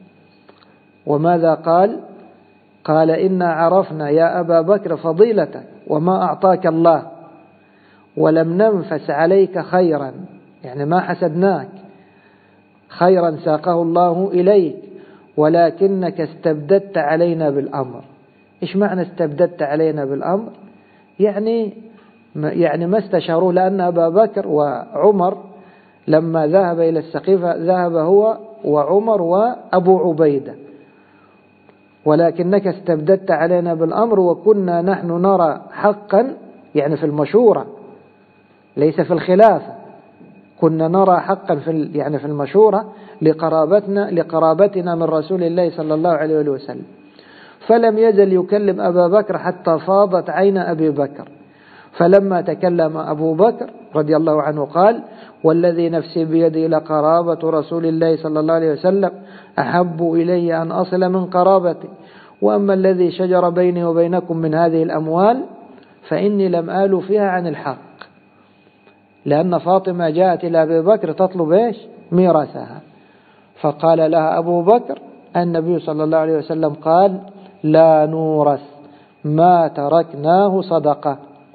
وماذا قال؟ قال إنا عرفنا يا أبا بكر فضيلتك وما أعطاك الله، ولم ننفس عليك خيرا، يعني ما حسدناك، خيرا ساقه الله إليك، ولكنك استبددت علينا بالأمر. إيش معنى استبددت علينا بالأمر؟ يعني ما استشاروه، لأن أبا بكر وعمر لما ذهب إلى السقيفة ذهب هو وعمر وأبو عبيدة، ولكنك استبددت علينا بالأمر وكنا نحن نرى حقا، يعني في المشورة ليس في الخلافة، كنا نرى حقا في المشورة لقرابتنا من رسول الله صلى الله عليه وسلم. فلم يزل يكلم أبا بكر حتى فاضت عين أبي بكر، فلما تكلم أبو بكر رضي الله عنه قال والذي نفسي بيدي لقرابة رسول الله صلى الله عليه وسلم أحب إلي أن أصل من قرابتي، وأما الذي شجر بيني وبينكم من هذه الأموال فإني لم آل فيها عن الحق، لأن فاطمة جاءت إلى أبي بكر تطلب إيش؟ ميراثها، فقال لها أبو بكر النبي صلى الله عليه وسلم قال لا نورث ما تركناه صدقة.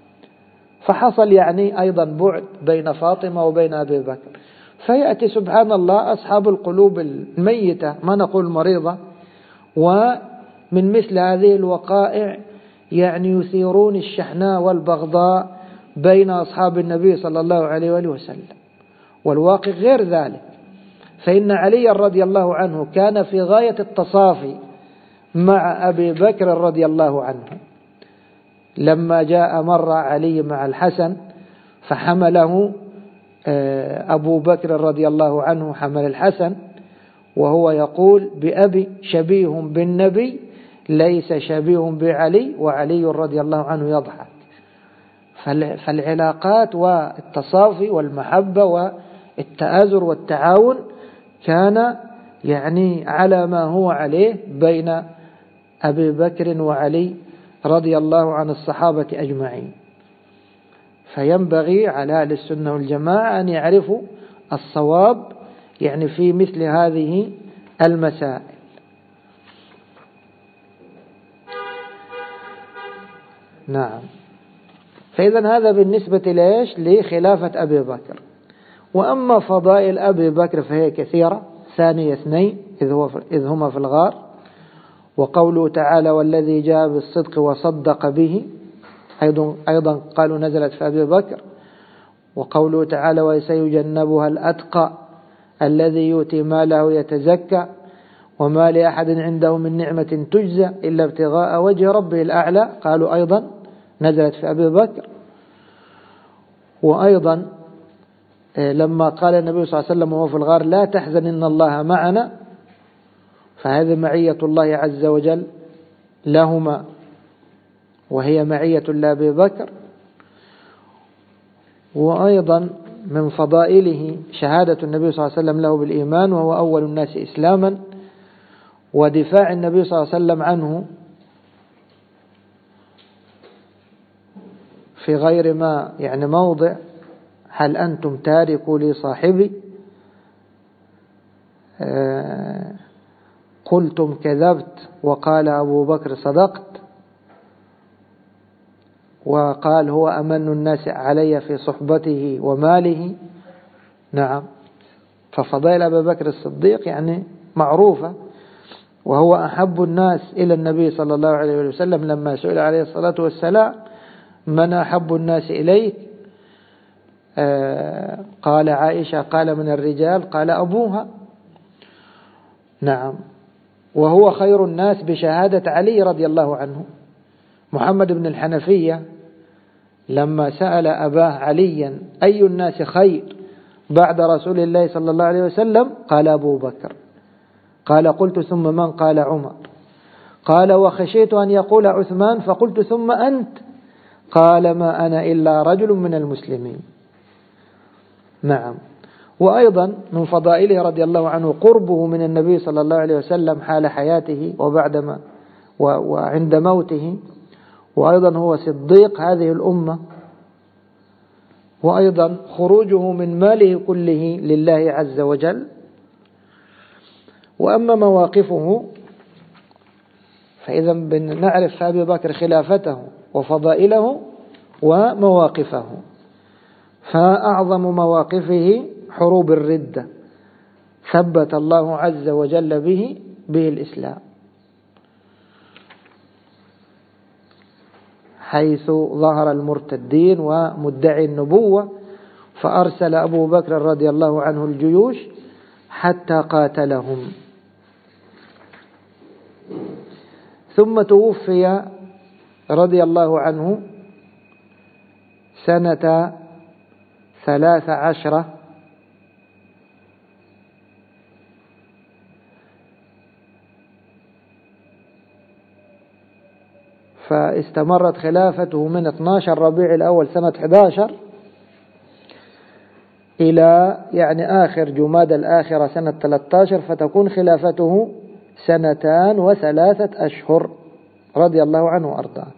فحصل يعني أيضا بعد بين فاطمة وبين أبي بكر. فيأتي سبحان الله أصحاب القلوب الميتة، ما نقول مريضة، ومن مثل هذه الوقائع يعني يثيرون الشحناء والبغضاء بين أصحاب النبي صلى الله عليه وآله وسلم، والواقع غير ذلك. فإن علي رضي الله عنه كان في غاية التصافي مع أبي بكر رضي الله عنه. لما جاء مر علي مع الحسن فحمله أبو بكر رضي الله عنه، حمل الحسن وهو يقول بأبي شبيه بالنبي ليس شبيه بعلي، وعلي رضي الله عنه يضحك. فالعلاقات والتصافي والمحبة والتآزر والتعاون كان يعني على ما هو عليه بين أبي بكر وعلي رضي الله عن الصحابة أجمعين. فينبغي على أهل السنة والجماعة أن يعرفوا الصواب يعني في مثل هذه المسائل. نعم. فإذا هذا بالنسبة ليش؟ لخلافة أبي بكر. وأما فضائل أبي بكر فهي كثيرة. ثاني اثنين إذ هما في الغار، وقوله تعالى والذي جاء بالصدق وصدق به أيضا قالوا نزلت في أبي بكر. وقوله تعالى وسيجنبها الأتقى الذي يؤتي ماله يتزكى وما لأحد عنده من نعمة تجزى إلا ابتغاء وجه ربه الأعلى، قالوا أيضا نزلت في أبي بكر. وأيضا لما قال النبي صلى الله عليه وسلم وهو في الغار لا تحزن إن الله معنا، فهذه معية الله عز وجل لهما، وهي معية لأبي بكر. وأيضا من فضائله شهادة النبي صلى الله عليه وسلم له بالإيمان وهو أول الناس إسلاما، ودفاع النبي صلى الله عليه وسلم عنه في غير ما يعني موضع هل أنتم تاركوا لي صاحبي، قلتم كذبت وقال أبو بكر صدقت، وقال هو أمن الناس علي في صحبته وماله. نعم، ففضائل أبي بكر الصديق يعني معروفة، وهو أحب الناس إلى النبي صلى الله عليه وسلم لما سئل عليه الصلاة والسلام من أحب الناس إليك؟ قال عائشة، قال من الرجال؟ قال أبوها. نعم، وهو خير الناس بشهادة علي رضي الله عنه. محمد بن الحنفية لما سأل أباه عليا أي الناس خير بعد رسول الله صلى الله عليه وسلم؟ قال أبو بكر. قال قلت ثم من؟ قال عمر. قال وخشيت أن يقول عثمان فقلت ثم أنت؟ قال ما أنا إلا رجل من المسلمين. نعم، وأيضا من فضائله رضي الله عنه قربه من النبي صلى الله عليه وسلم حال حياته وبعدما وعند موته، وأيضا هو صديق هذه الأمة، وأيضا خروجه من ماله كله لله عز وجل. وأما مواقفه فإذا نعرف أبي بكر خلافته وفضائله ومواقفه. فأعظم مواقفه حروب الردة، ثبت الله عز وجل به الإسلام، حيث ظهر المرتدين ومدعي النبوة، فأرسل أبو بكر رضي الله عنه الجيوش حتى قاتلهم. ثم توفي رضي الله عنه سنة 13، فاستمرت خلافته من 12 ربيع الأول سنة 11 إلى يعني آخر جماد الآخرة سنة 13، فتكون خلافته 2 و3 أشهر رضي الله عنه وأرضاه.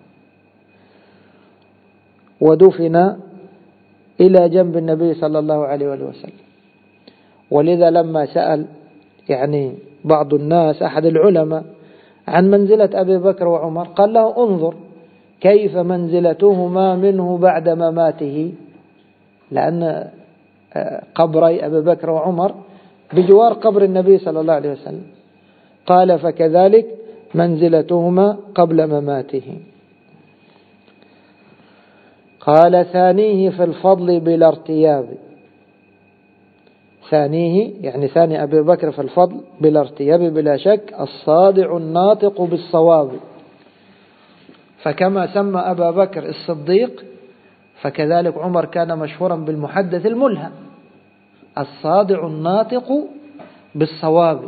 ودفن إلى جنب النبي صلى الله عليه وسلم. ولذا لما سأل يعني بعض الناس أحد العلماء عن منزلة أبي بكر وعمر، قال له انظر كيف منزلتهما منه بعد مماته، لأن قبري أبي بكر وعمر بجوار قبر النبي صلى الله عليه وسلم. قال فكذلك منزلتهما قبل مماته. قال ثانيه في الفضل بلا ارتياب، ثانيه يعني ثاني أبي بكر في الفضل بلا ارتياب بلا شك، الصادع الناطق بالصواب. فكما سمى أبا بكر الصديق فكذلك عمر كان مشهورا بالمحدث الملهم، الصادع الناطق بالصواب.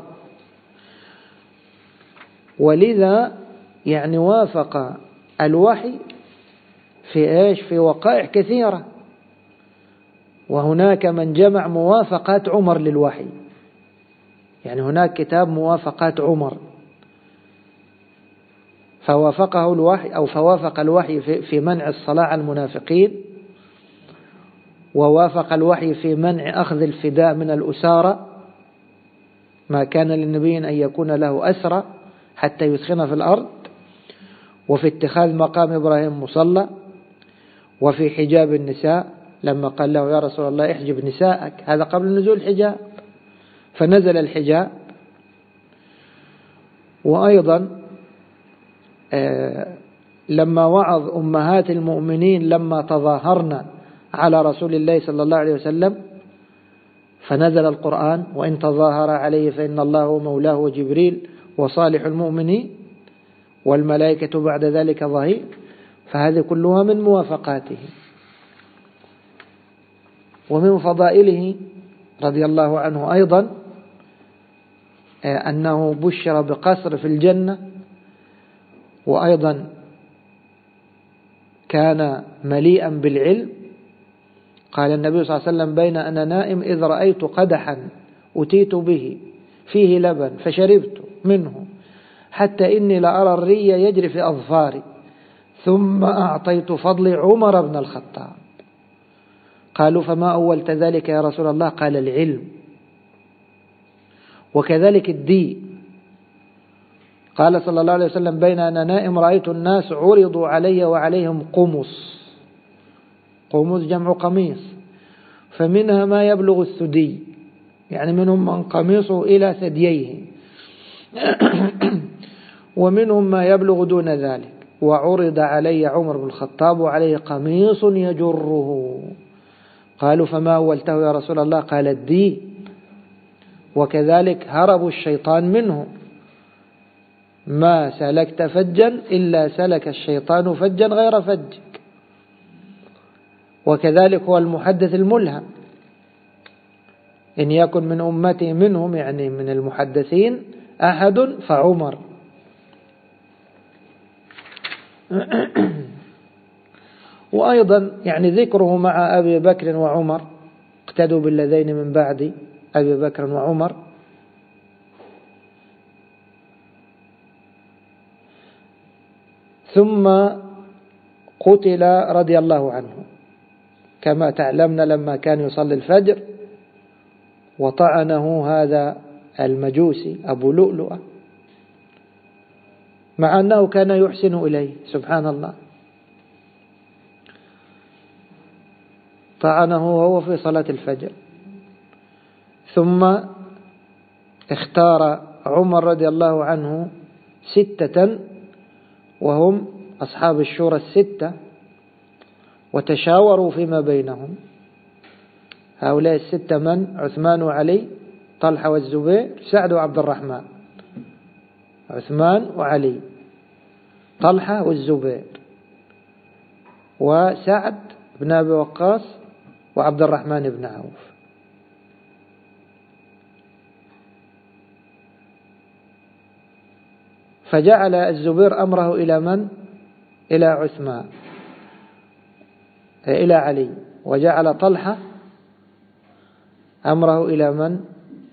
ولذا يعني وافق الوحي في وقائع كثيرة، وهناك من جمع موافقات عمر للوحي، يعني هناك كتاب موافقات عمر، فوافقه الوحي أو فوافق الوحي في منع الصلاة على المنافقين، ووافق الوحي في منع أخذ الفداء من الأسارة، ما كان للنبي أن يكون له أسرى حتى يثخن في الأرض، وفي اتخاذ مقام إبراهيم مصلى، وفي حجاب النساء لما قال له يا رسول الله احجب نساءك، هذا قبل نزول الحجاب فنزل الحجاب. وأيضا لما وعظ أمهات المؤمنين لما تظاهرن على رسول الله صلى الله عليه وسلم فنزل القرآن وإن تظاهر عليه فإن الله هو مولاه وجبريل وصالح المؤمنين والملائكة بعد ذلك ظهير. فهذه كلها من موافقاته. ومن فضائله رضي الله عنه أيضا أنه بشر بقصر في الجنة، وأيضا كان مليئا بالعلم. قال النبي صلى الله عليه وسلم بين أنا نائم إذ رأيت قدحا أتيت به فيه لبن فشربت منه حتى إني لأرى الري يجري في أظفاري، ثم أعطيت فضل عمر بن الخطاب. قالوا فما أولت ذلك يا رسول الله؟ قال العلم. وكذلك الدي. قال صلى الله عليه وسلم: بين أنا نائم رأيت الناس عرضوا علي وعليهم قمص. قمص جمع قميص، فمنها ما يبلغ الثدي، يعني منهم من قميصه إلى ثدييه، ومنهم ما يبلغ دون ذلك. وعرض علي عمر بن الخطاب وعليه قميص يجره. قالوا: فما أولته يا رسول الله؟ قال: الدي. وكذلك هرب الشيطان منه: ما سلكت فجا إلا سلك الشيطان فجا غير فجك. وكذلك هو المحدث الملهم: إن يكن من أمتي منهم، يعني من المحدثين، أحد فعمر. وأيضا يعني ذكره مع أبي بكر وعمر: اقتدوا بالذين من بعد أبي بكر وعمر. ثم قتل رضي الله عنه كما تعلمنا لما كان يصلي الفجر، وطعنه هذا المجوسي أبو لؤلؤة، مع أنه كان يحسن إليه، سبحان الله. طعنه وهو في صلاة الفجر. ثم اختار عمر رضي الله عنه 6 وهم أصحاب الشورى 6، وتشاوروا فيما بينهم. هؤلاء 6 من؟ عثمان وعلي، طلحة والزبير، سعد وعبد الرحمن. عثمان وعلي، طلحة والزبير، وسعد بن أبي وقاص، وعبد الرحمن بن عوف. فجعل الزبير أمره إلى من؟ إلى عثمان، إلى علي. وجعل طلحة أمره إلى من؟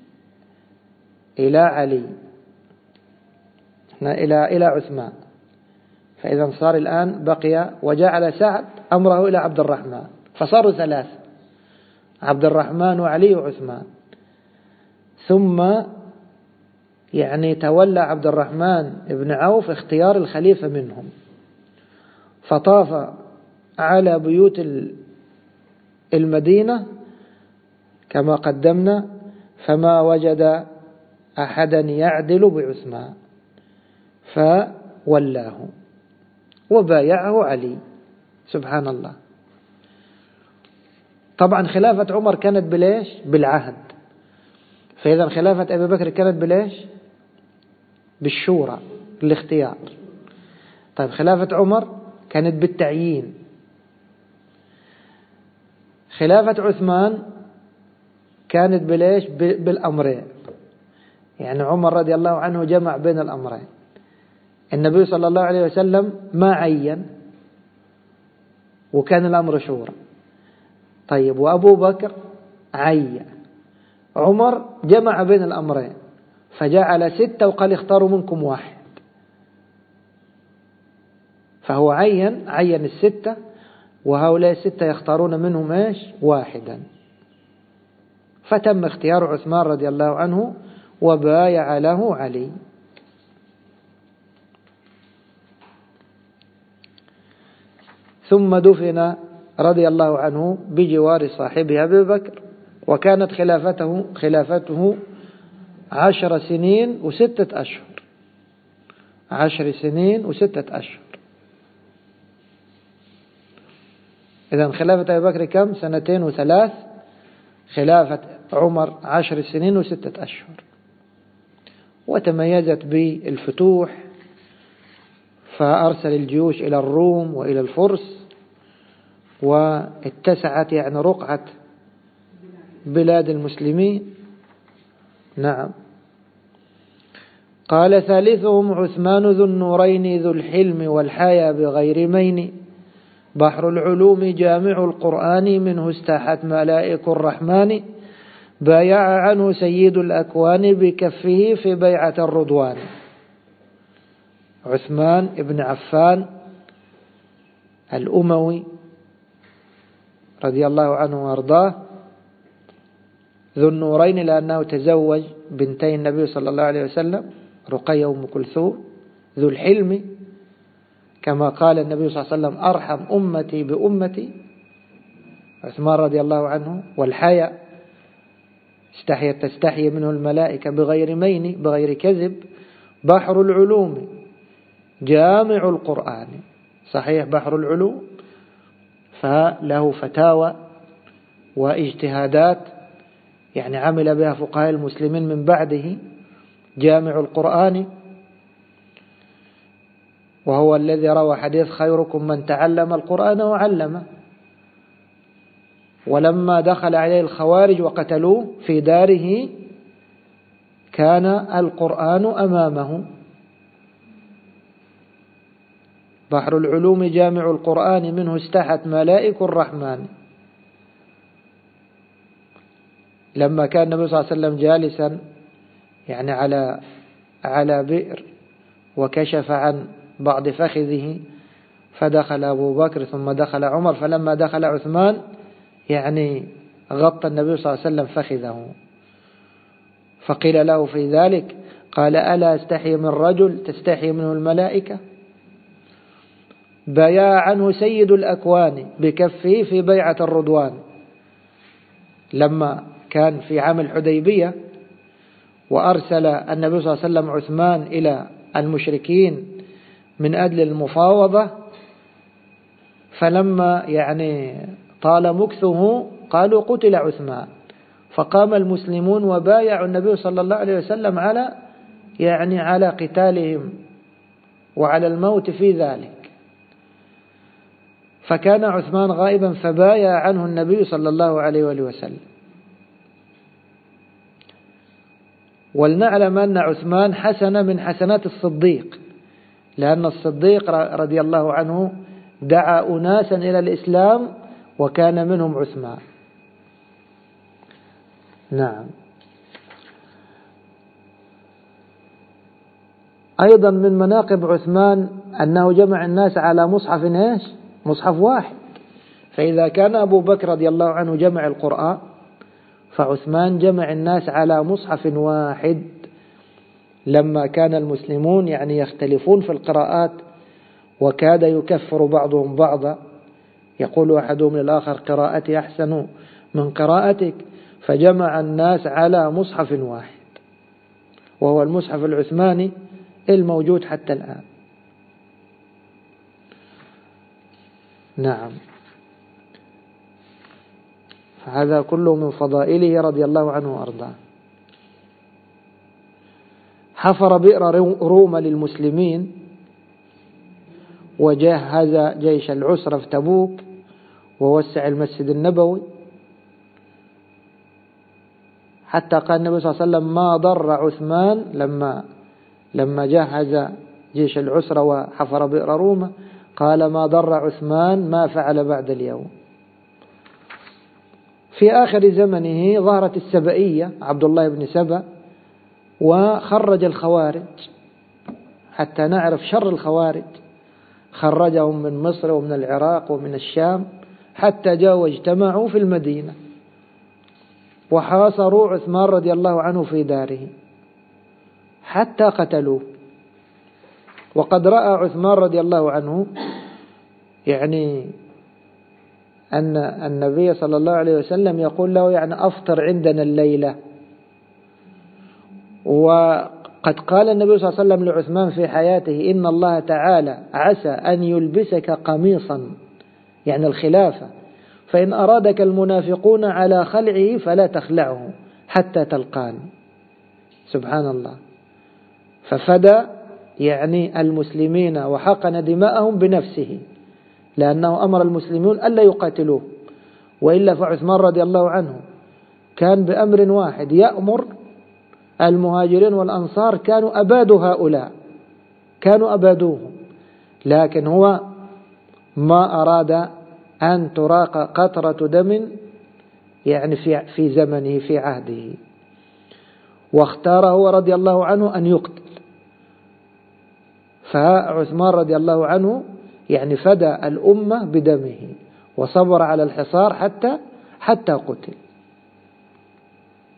إلى علي، إلى عثمان. فإذا صار الآن بقي. وجعل سعد أمره إلى عبد الرحمن، فصاروا 3: عبد الرحمن وعلي وعثمان. ثم يعني تولى عبد الرحمن بن عوف اختيار الخليفة منهم، فطاف على بيوت المدينة كما قدمنا، فما وجد أحدا يعدل بعثمان، فولاه وبايعه علي، سبحان الله. طبعا خلافة عمر كانت بليش؟ بالعهد. فإذا خلافة أبي بكر كانت بليش؟ بالشورى، الاختيار. طيب خلافة عمر كانت بالتعيين. خلافة عثمان كانت بليش؟ بالأمرين. يعني عمر رضي الله عنه جمع بين الأمرين. النبي صلى الله عليه وسلم ما عين، وكان الأمر شورى. طيب وأبو بكر عين. عمر جمع بين الأمرين، فجعل 6 وقال: اختاروا منكم 1. فهو عين 6، وهؤلاء 6 يختارون منهم ايش؟ 1. فتم اختيار عثمان رضي الله عنه وبايع له علي. ثم دفن رضي الله عنه بجوار صاحبه أبي بكر، وكانت خلافته 10 سنين و6 أشهر. 10 سنين و6 أشهر. إذن خلافة أبي بكر كم؟ 2 و3. خلافة عمر 10 سنين و6 أشهر. وتميزت بالفتوح، فأرسل الجيوش إلى الروم وإلى الفرس، واتسعت يعني رقعة بلاد المسلمين. نعم. قال: ثالثهم عثمان ذو النورين ذو الحلم والحياء بغير مين، بحر العلوم جامع القرآن منه استاحت ملائك الرحمن، بايع عنه سيد الأكوان بكفه في بيعة الرضوان. عثمان بن عفان الأموي رضي الله عنه وارضاه، ذو النورين لأنه تزوج بنتي النبي صلى الله عليه وسلم رقية وأم كلثوم. ذو الحلم كما قال النبي صلى الله عليه وسلم أرحم أمتي بأمتي عثمان رضي الله عنه. والحياء تستحي منه الملائكة بغير مين بغير كذب. بحر العلوم جامع القرآن. صحيح بحر العلوم فله فتاوى واجتهادات يعني عمل بها فقهاء المسلمين من بعده. جامع القرآن وهو الذي روى حديث خيركم من تعلم القرآن وعلمه. ولما دخل عليه الخوارج وقتلوه في داره كان القرآن أمامه. بحر العلوم جامع القرآن منه استحت ملائك الرحمن. لما كان النبي صلى الله عليه وسلم جالسا يعني على بئر وكشف عن بعض فخذه فدخل أبو بكر ثم دخل عمر، فلما دخل عثمان يعني غطى النبي صلى الله عليه وسلم فخذه، فقيل له في ذلك قال ألا استحي من رجل تستحي منه الملائكة؟ بايع عنه سيد الأكوان بكفه في بيعة الرضوان لما كان في عام الحديبية، وأرسل النبي صلى الله عليه وسلم عثمان إلى المشركين من أجل المفاوضة، فلما يعني طال مكثه قالوا قتل عثمان، فقام المسلمون وبايعوا النبي صلى الله عليه وسلم على قتالهم وعلى الموت في ذلك. فكان عثمان غائبا فبايع عنه النبي صلى الله عليه وسلم. ولنعلم أن عثمان حسنة من حسنات الصديق، لأن الصديق رضي الله عنه دعا أناسا إلى الإسلام وكان منهم عثمان. نعم. أيضا من مناقب عثمان أنه جمع الناس على مصحف واحد. فإذا كان أبو بكر رضي الله عنه جمع القرآن، فعثمان جمع الناس على مصحف واحد لما كان المسلمون يختلفون في القراءات وكاد يكفر بعضهم بعضا، يقول أحدهم للآخر قراءتي أحسن من قراءتك، فجمع الناس على مصحف واحد وهو المصحف العثماني الموجود حتى الآن. نعم. هذا كله من فضائله رضي الله عنه وأرضاه. حفر بئر روما للمسلمين وجهز جيش العسرة في تبوك ووسع المسجد النبوي، حتى قال النبي صلى الله عليه وسلم ما ضر عثمان لما جهز جيش العسرة وحفر بئر روما، قال ما ضر عثمان ما فعل بعد اليوم. في آخر زمنه ظهرت السبئية عبد الله بن سبأ وخرج الخوارج حتى نعرف شر الخوارج، خرجهم من مصر ومن العراق ومن الشام حتى جاءوا واجتمعوا في المدينة وحاصروا عثمان رضي الله عنه في داره حتى قتلوه. وقد رأى عثمان رضي الله عنه أن النبي صلى الله عليه وسلم يقول له أفطر عندنا الليلة. وقد قال النبي صلى الله عليه وسلم لعثمان في حياته إن الله تعالى عسى أن يلبسك قميصا الخلافة، فإن أرادك المنافقون على خلعه فلا تخلعه حتى تلقاني. سبحان الله. ففدى المسلمين وحقن دماءهم بنفسه، لأنه أمر المسلمون ألا يقاتلوه، وإلا فعثمان رضي الله عنه كان بأمر واحد يأمر المهاجرين والأنصار، كانوا أبادوا هؤلاء، كانوا أبادوهم، لكن هو ما أراد أن تراق قطرة دم في زمنه في عهده، واختاره رضي الله عنه أن يقتل. فعثمان رضي الله عنه فدى الأمة بدمه وصبر على الحصار حتى قتل.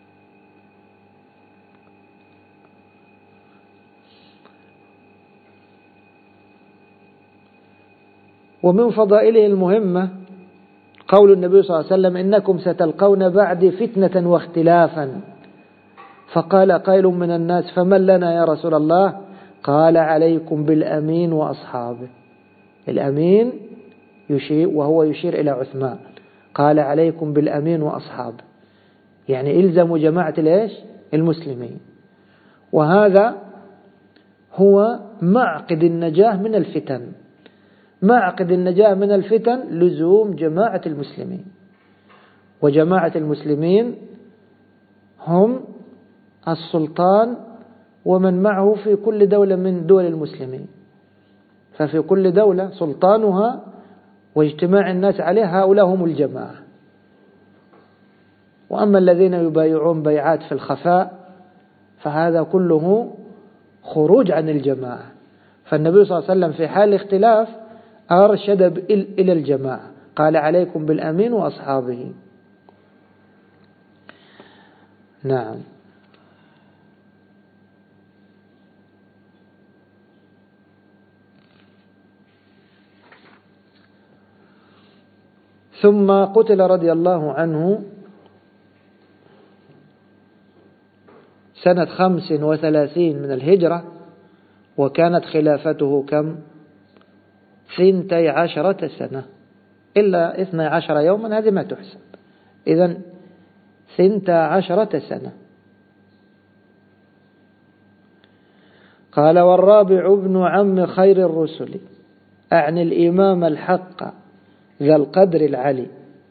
ومن فضائله المهمة قول النبي صلى الله عليه وسلم: إنكم ستلقون بعدي فتنة واختلافا. فقال قائل من الناس: فمن لنا يا رسول الله؟ قال: عليكم بالأمين وأصحابه. الأمين يشير، وهو يشير إلى عثمان، قال: عليكم بالأمين وأصحابه، يعني إلزموا جماعة المسلمين. وهذا هو معقد النجاة من الفتن. معقد النجاة من الفتن لزوم جماعة المسلمين، وجماعة المسلمين هم السلطان ومن معه في كل دولة من دول المسلمين. ففي كل دولة سلطانها واجتماع الناس عليه، هؤلاء هم الجماعة. وأما الذين يبايعون بيعات في الخفاء فهذا كله خروج عن الجماعة. فالنبي صلى الله عليه وسلم في حال اختلاف أرشد إلى الجماعة، قال: عليكم بالأمين وأصحابه. نعم. ثم قتل رضي الله عنه سنة 35 من الهجرة، وكانت خلافته كم؟ 12 سنة إلا 12 يوما، هذه ما تحسب. إذن 12 سنة. قال: والرابع ابن عم خير الرسل، أعني الإمام الحق ذا القدر العلي.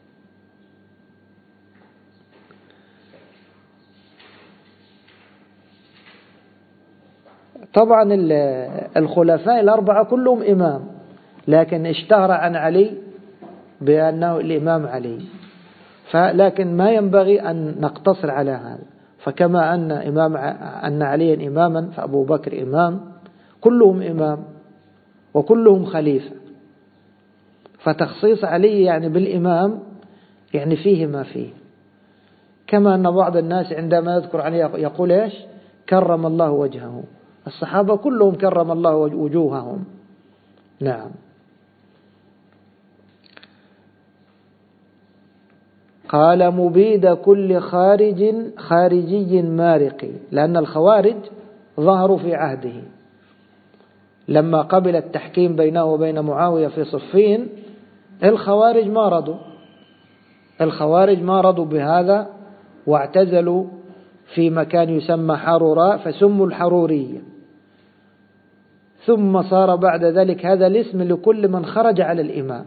طبعا الخلفاء الأربعة كلهم إمام، لكن اشتهر عن علي بأنه الإمام علي. لكن ما ينبغي أن نقتصر على هذا، فكما أن عليا إماما فأبو بكر إمام، كلهم إمام وكلهم خليفة. فتخصيص علي يعني بالإمام يعني فيه ما فيه. كما أن بعض الناس عندما يذكر علي يقول إيش؟ كرم الله وجهه. الصحابة كلهم كرم الله وجوههم. نعم. قال: مبيد كل خارجي مارقي، لأن الخوارج ظهروا في عهده لما قبل التحكيم بينه وبين معاوية في صفين. الخوارج ما رضوا بهذا، واعتزلوا في مكان يسمى حروراء، فسموا الحرورية. ثم صار بعد ذلك هذا الاسم لكل من خرج على الإمام.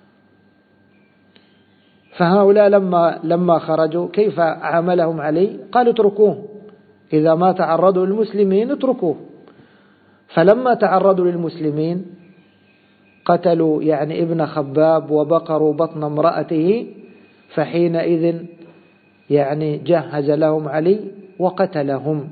فهؤلاء لما خرجوا كيف عاملهم علي؟ قالوا: اتركوه، إذا ما تعرضوا للمسلمين اتركوه. فلما تعرضوا للمسلمين قتلوا يعني ابن خباب وبقروا بطن امرأته، فحينئذ يعني جهز لهم علي وقتلهم.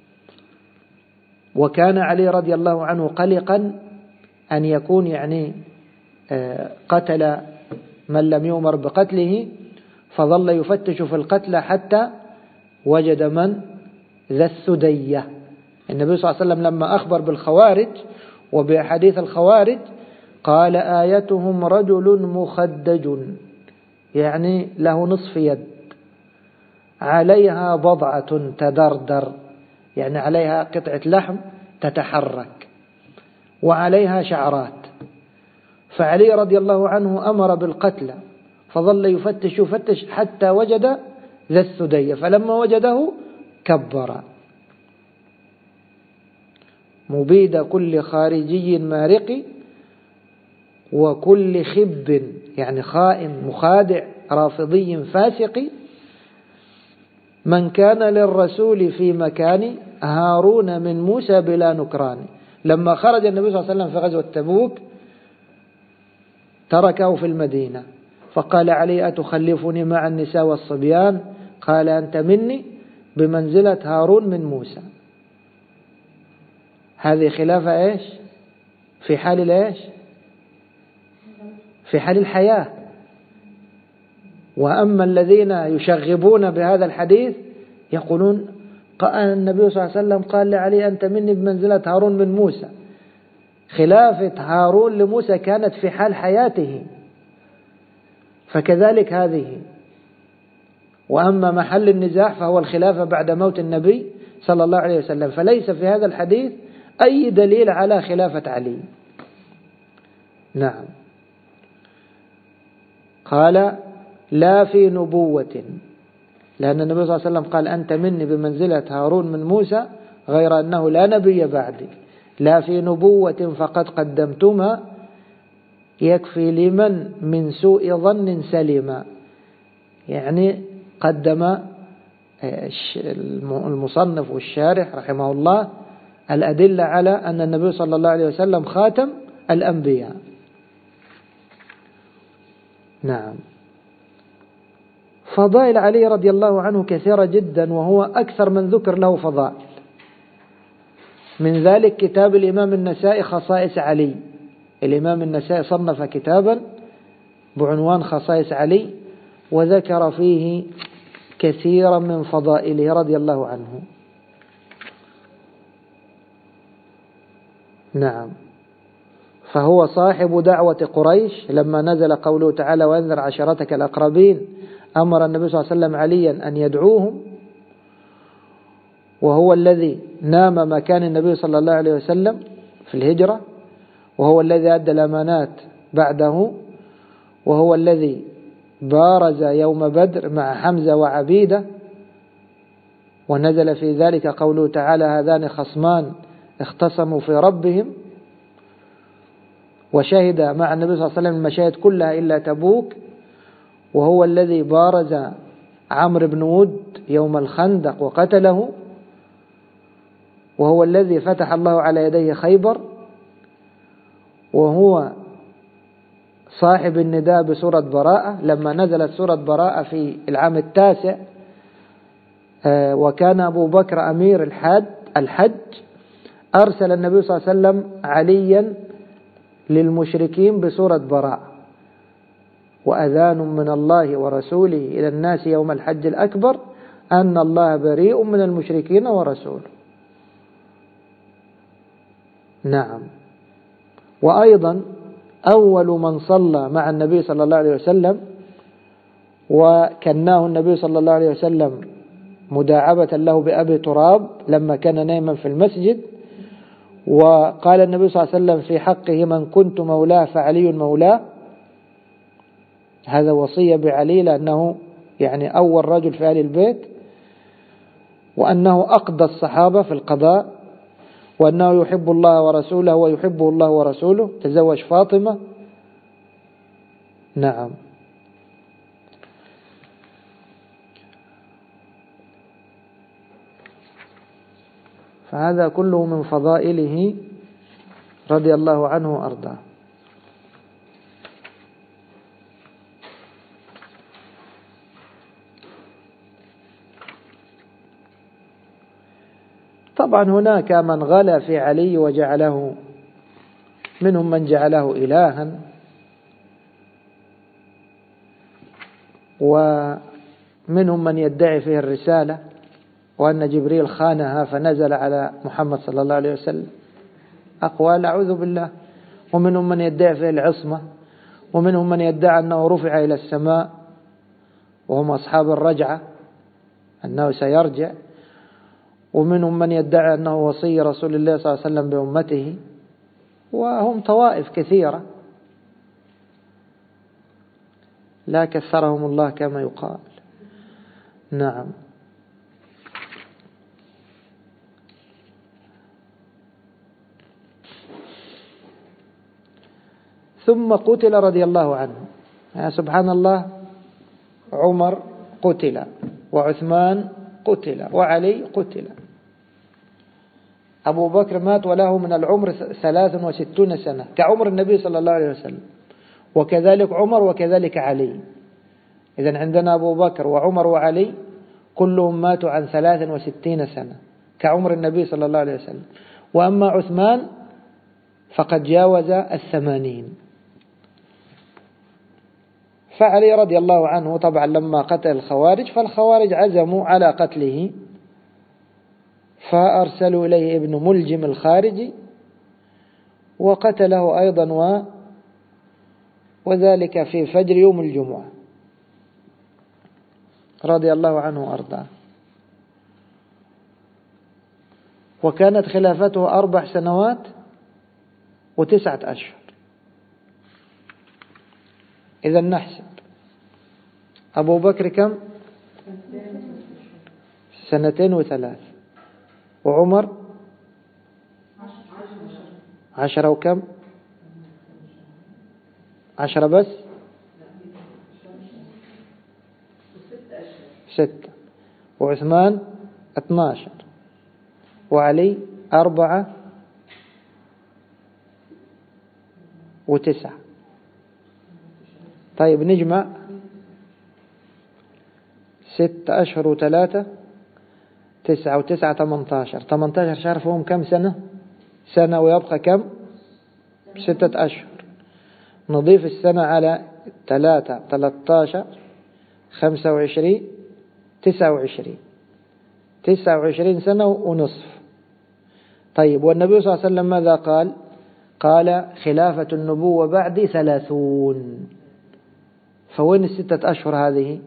وكان علي رضي الله عنه قلقا أن يكون يعني قتل من لم يؤمر بقتله، فظل يفتش في القتلى حتى وجد من؟ ذا الثدية. النبي صلى الله عليه وسلم لما أخبر بالخوارج وبأحاديث الخوارج قال: آيتهم رجل مخدج، يعني له نصف يد، عليها بضعة تدردر، يعني عليها قطعة لحم تتحرك، وعليها شعرات. فعلي رضي الله عنه أمر بالقتل، فظل يفتش حتى وجد ذا الثدية، فلما وجده كبر. مبيد كل خارجي مارق، وكل خب يعني خائن مخادع رافضي فاسق، من كان للرسول في مكان هارون من موسى بلا نكران. لما خرج النبي صلى الله عليه وسلم في غزوة تبوك تركه في المدينة، فقال علي: أتخلفني مع النساء والصبيان؟ قال: أنت مني بمنزلة هارون من موسى. هذه خلافة إيش؟ في حال إيش؟ في حال الحياة. وأما الذين يشغبون بهذا الحديث يقولون النبي صلى الله عليه وسلم قال لعلي: أنت مني بمنزلة هارون من موسى. خلافة هارون لموسى كانت في حال حياته، فكذلك هذه. وأما محل النزاع فهو الخلافة بعد موت النبي صلى الله عليه وسلم، فليس في هذا الحديث أي دليل على خلافة علي. نعم. قال لا في نبوة، لأن النبي صلى الله عليه وسلم قال أنت مني بمنزلة هارون من موسى، غير أنه لا نبي بعدي. لا في نبوة فقد قدمتما، يكفي لمن من سوء ظن سلما. يعني قدم المصنف والشارح رحمه الله الأدلة على أن النبي صلى الله عليه وسلم خاتم الأنبياء. نعم. فضائل علي رضي الله عنه كثيرة جدا، وهو أكثر من ذكر له فضائل. من ذلك كتاب الإمام النسائي خصائص علي. الإمام النسائي صنف كتابا بعنوان خصائص علي، وذكر فيه كثيرا من فضائله رضي الله عنه. نعم. فهو صاحب دعوة قريش لما نزل قوله تعالى وأنذر عشيرتك الأقربين، أمر النبي صلى الله عليه وسلم عليا أن يدعوهم، وهو الذي نام مكان النبي صلى الله عليه وسلم في الهجرة، وهو الذي أدى الأمانات بعده، وهو الذي بارز يوم بدر مع حمزة وعبيدة، ونزل في ذلك قوله تعالى هذان خصمان اختصموا في ربهم، وشهد مع النبي صلى الله عليه وسلم المشاهد كلها إلا تبوك، وهو الذي بارز عمرو بن ود يوم الخندق وقتله، وهو الذي فتح الله على يديه خيبر، وهو صاحب النداء بسورة براءة لما نزلت سورة براءة في العام 9. وكان أبو بكر أمير الحج، أرسل النبي صلى الله عليه وسلم عليا للمشركين بسورة براءة، وأذان من الله ورسوله إلى الناس يوم الحج الأكبر أن الله بريء من المشركين ورسوله. نعم. وأيضا أول من صلى مع النبي صلى الله عليه وسلم، وكناه النبي صلى الله عليه وسلم مداعبة له بأبي تراب لما كان نائما في المسجد، وقال النبي صلى الله عليه وسلم في حقه من كنت مولاه فعلي مولاه. هذا وصية بعلي لأنه يعني أول رجل في آل البيت، وأنه أقضى الصحابة في القضاء، وأنه يحب الله ورسوله ويحبه الله ورسوله، تزوج فاطمة. نعم. فهذا كله من فضائله رضي الله عنه وأرضاه. طبعا هناك من غلا في علي وجعله، منهم من جعله إلها، ومنهم من يدعي فيه الرسالة وأن جبريل خانها فنزل على محمد صلى الله عليه وسلم، أقوال أعوذ بالله. ومنهم من يدعي فيه العصمة، ومنهم من يدعي أنه رفع إلى السماء، وهم أصحاب الرجعة أنه سيرجع، ومنهم من يدعي أنه وصي رسول الله صلى الله عليه وسلم بأمته، وهم طوائف كثيرة لا كثرهم الله كما يقال. نعم. ثم قتل رضي الله عنه. يعني سبحان الله، عمر قتل، وعثمان قتل، وعلي قتل. أبو بكر مات وله من العمر 63 سنة كعمر النبي صلى الله عليه وسلم، وكذلك عمر وكذلك علي. إذن عندنا أبو بكر وعمر وعلي كلهم ماتوا عن 63 سنة كعمر النبي صلى الله عليه وسلم. وأما عثمان فقد جاوز 80. فعلي رضي الله عنه طبعا لما قتل الخوارج، فالخوارج عزموا على قتله، فأرسلوا إليه ابن ملجم الخارجي، وقتله أيضا وذلك في فجر يوم الجمعة رضي الله عنه وأرضاه. وكانت خلافته 4 سنوات و9 أشهر. إذا نحسب أبو بكر كم؟ 2 و3، وعمر 10 وكم؟ 10 بس 6، وعثمان 12، وعلي 4 و9. طيب نجمع 6 أشهر و3، 9 و9 18. 18 شهر فيهم كم سنة؟ سنة، ويبقى كم؟ 6 أشهر. نضيف السنة على 3 13 25 29 سنة ونصف. طيب والنبي صلى الله عليه وسلم ماذا قال؟ قال خلافة النبوة بعد 30. فوين 6 أشهر هذه؟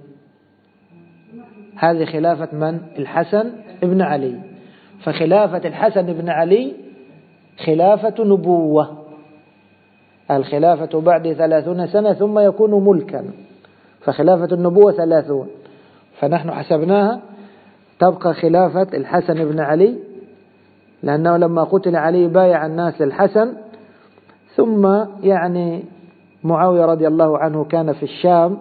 هذه خلافة من؟ الحسن ابن علي. فخلافة الحسن بن علي خلافة نبوة. الخلافة بعد 30 سنة ثم يكون ملكا، فخلافة النبوة 30. فنحن حسبناها تبقى خلافة الحسن بن علي، لأنه لما قتل علي بايع الناس للحسن. ثم يعني معاوية رضي الله عنه كان في الشام،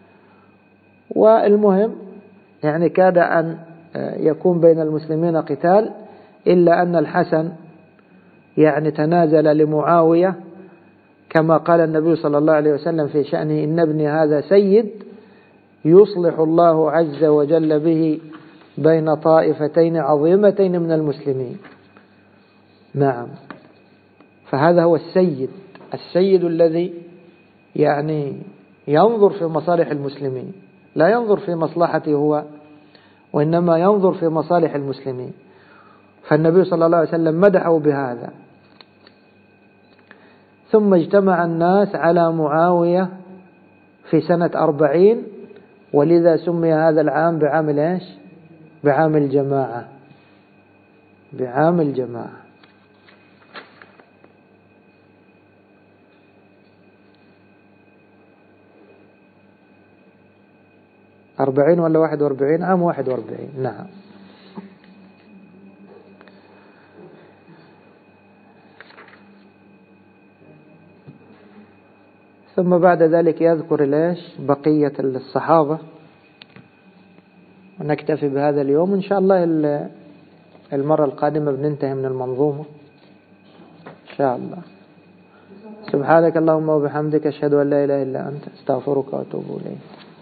والمهم يعني كاد أن يكون بين المسلمين قتال، إلا أن الحسن يعني تنازل لمعاوية، كما قال النبي صلى الله عليه وسلم في شأنه: إن ابني هذا سيد يصلح الله عز وجل به بين طائفتين عظيمتين من المسلمين. نعم، فهذا هو السيد الذي يعني ينظر في مصالح المسلمين، لا ينظر في مصلحته هو، وإنما ينظر في مصالح المسلمين. فالنبي صلى الله عليه وسلم مدحه بهذا. ثم اجتمع الناس على معاوية في سنة 40، ولذا سمي هذا العام بعام ايش؟ بعام الجماعة. بعام الجماعة. 40 ولا 41؟ عام 41. نعم. ثم بعد ذلك يذكر ليش بقية الصحابة، ونكتفي بهذا اليوم إن شاء الله. المرة القادمة بننتهي من المنظومة إن شاء الله. سبحانك اللهم وبحمدك، أشهد أن لا إله إلا أنت، استغفرك وأتوب إليك.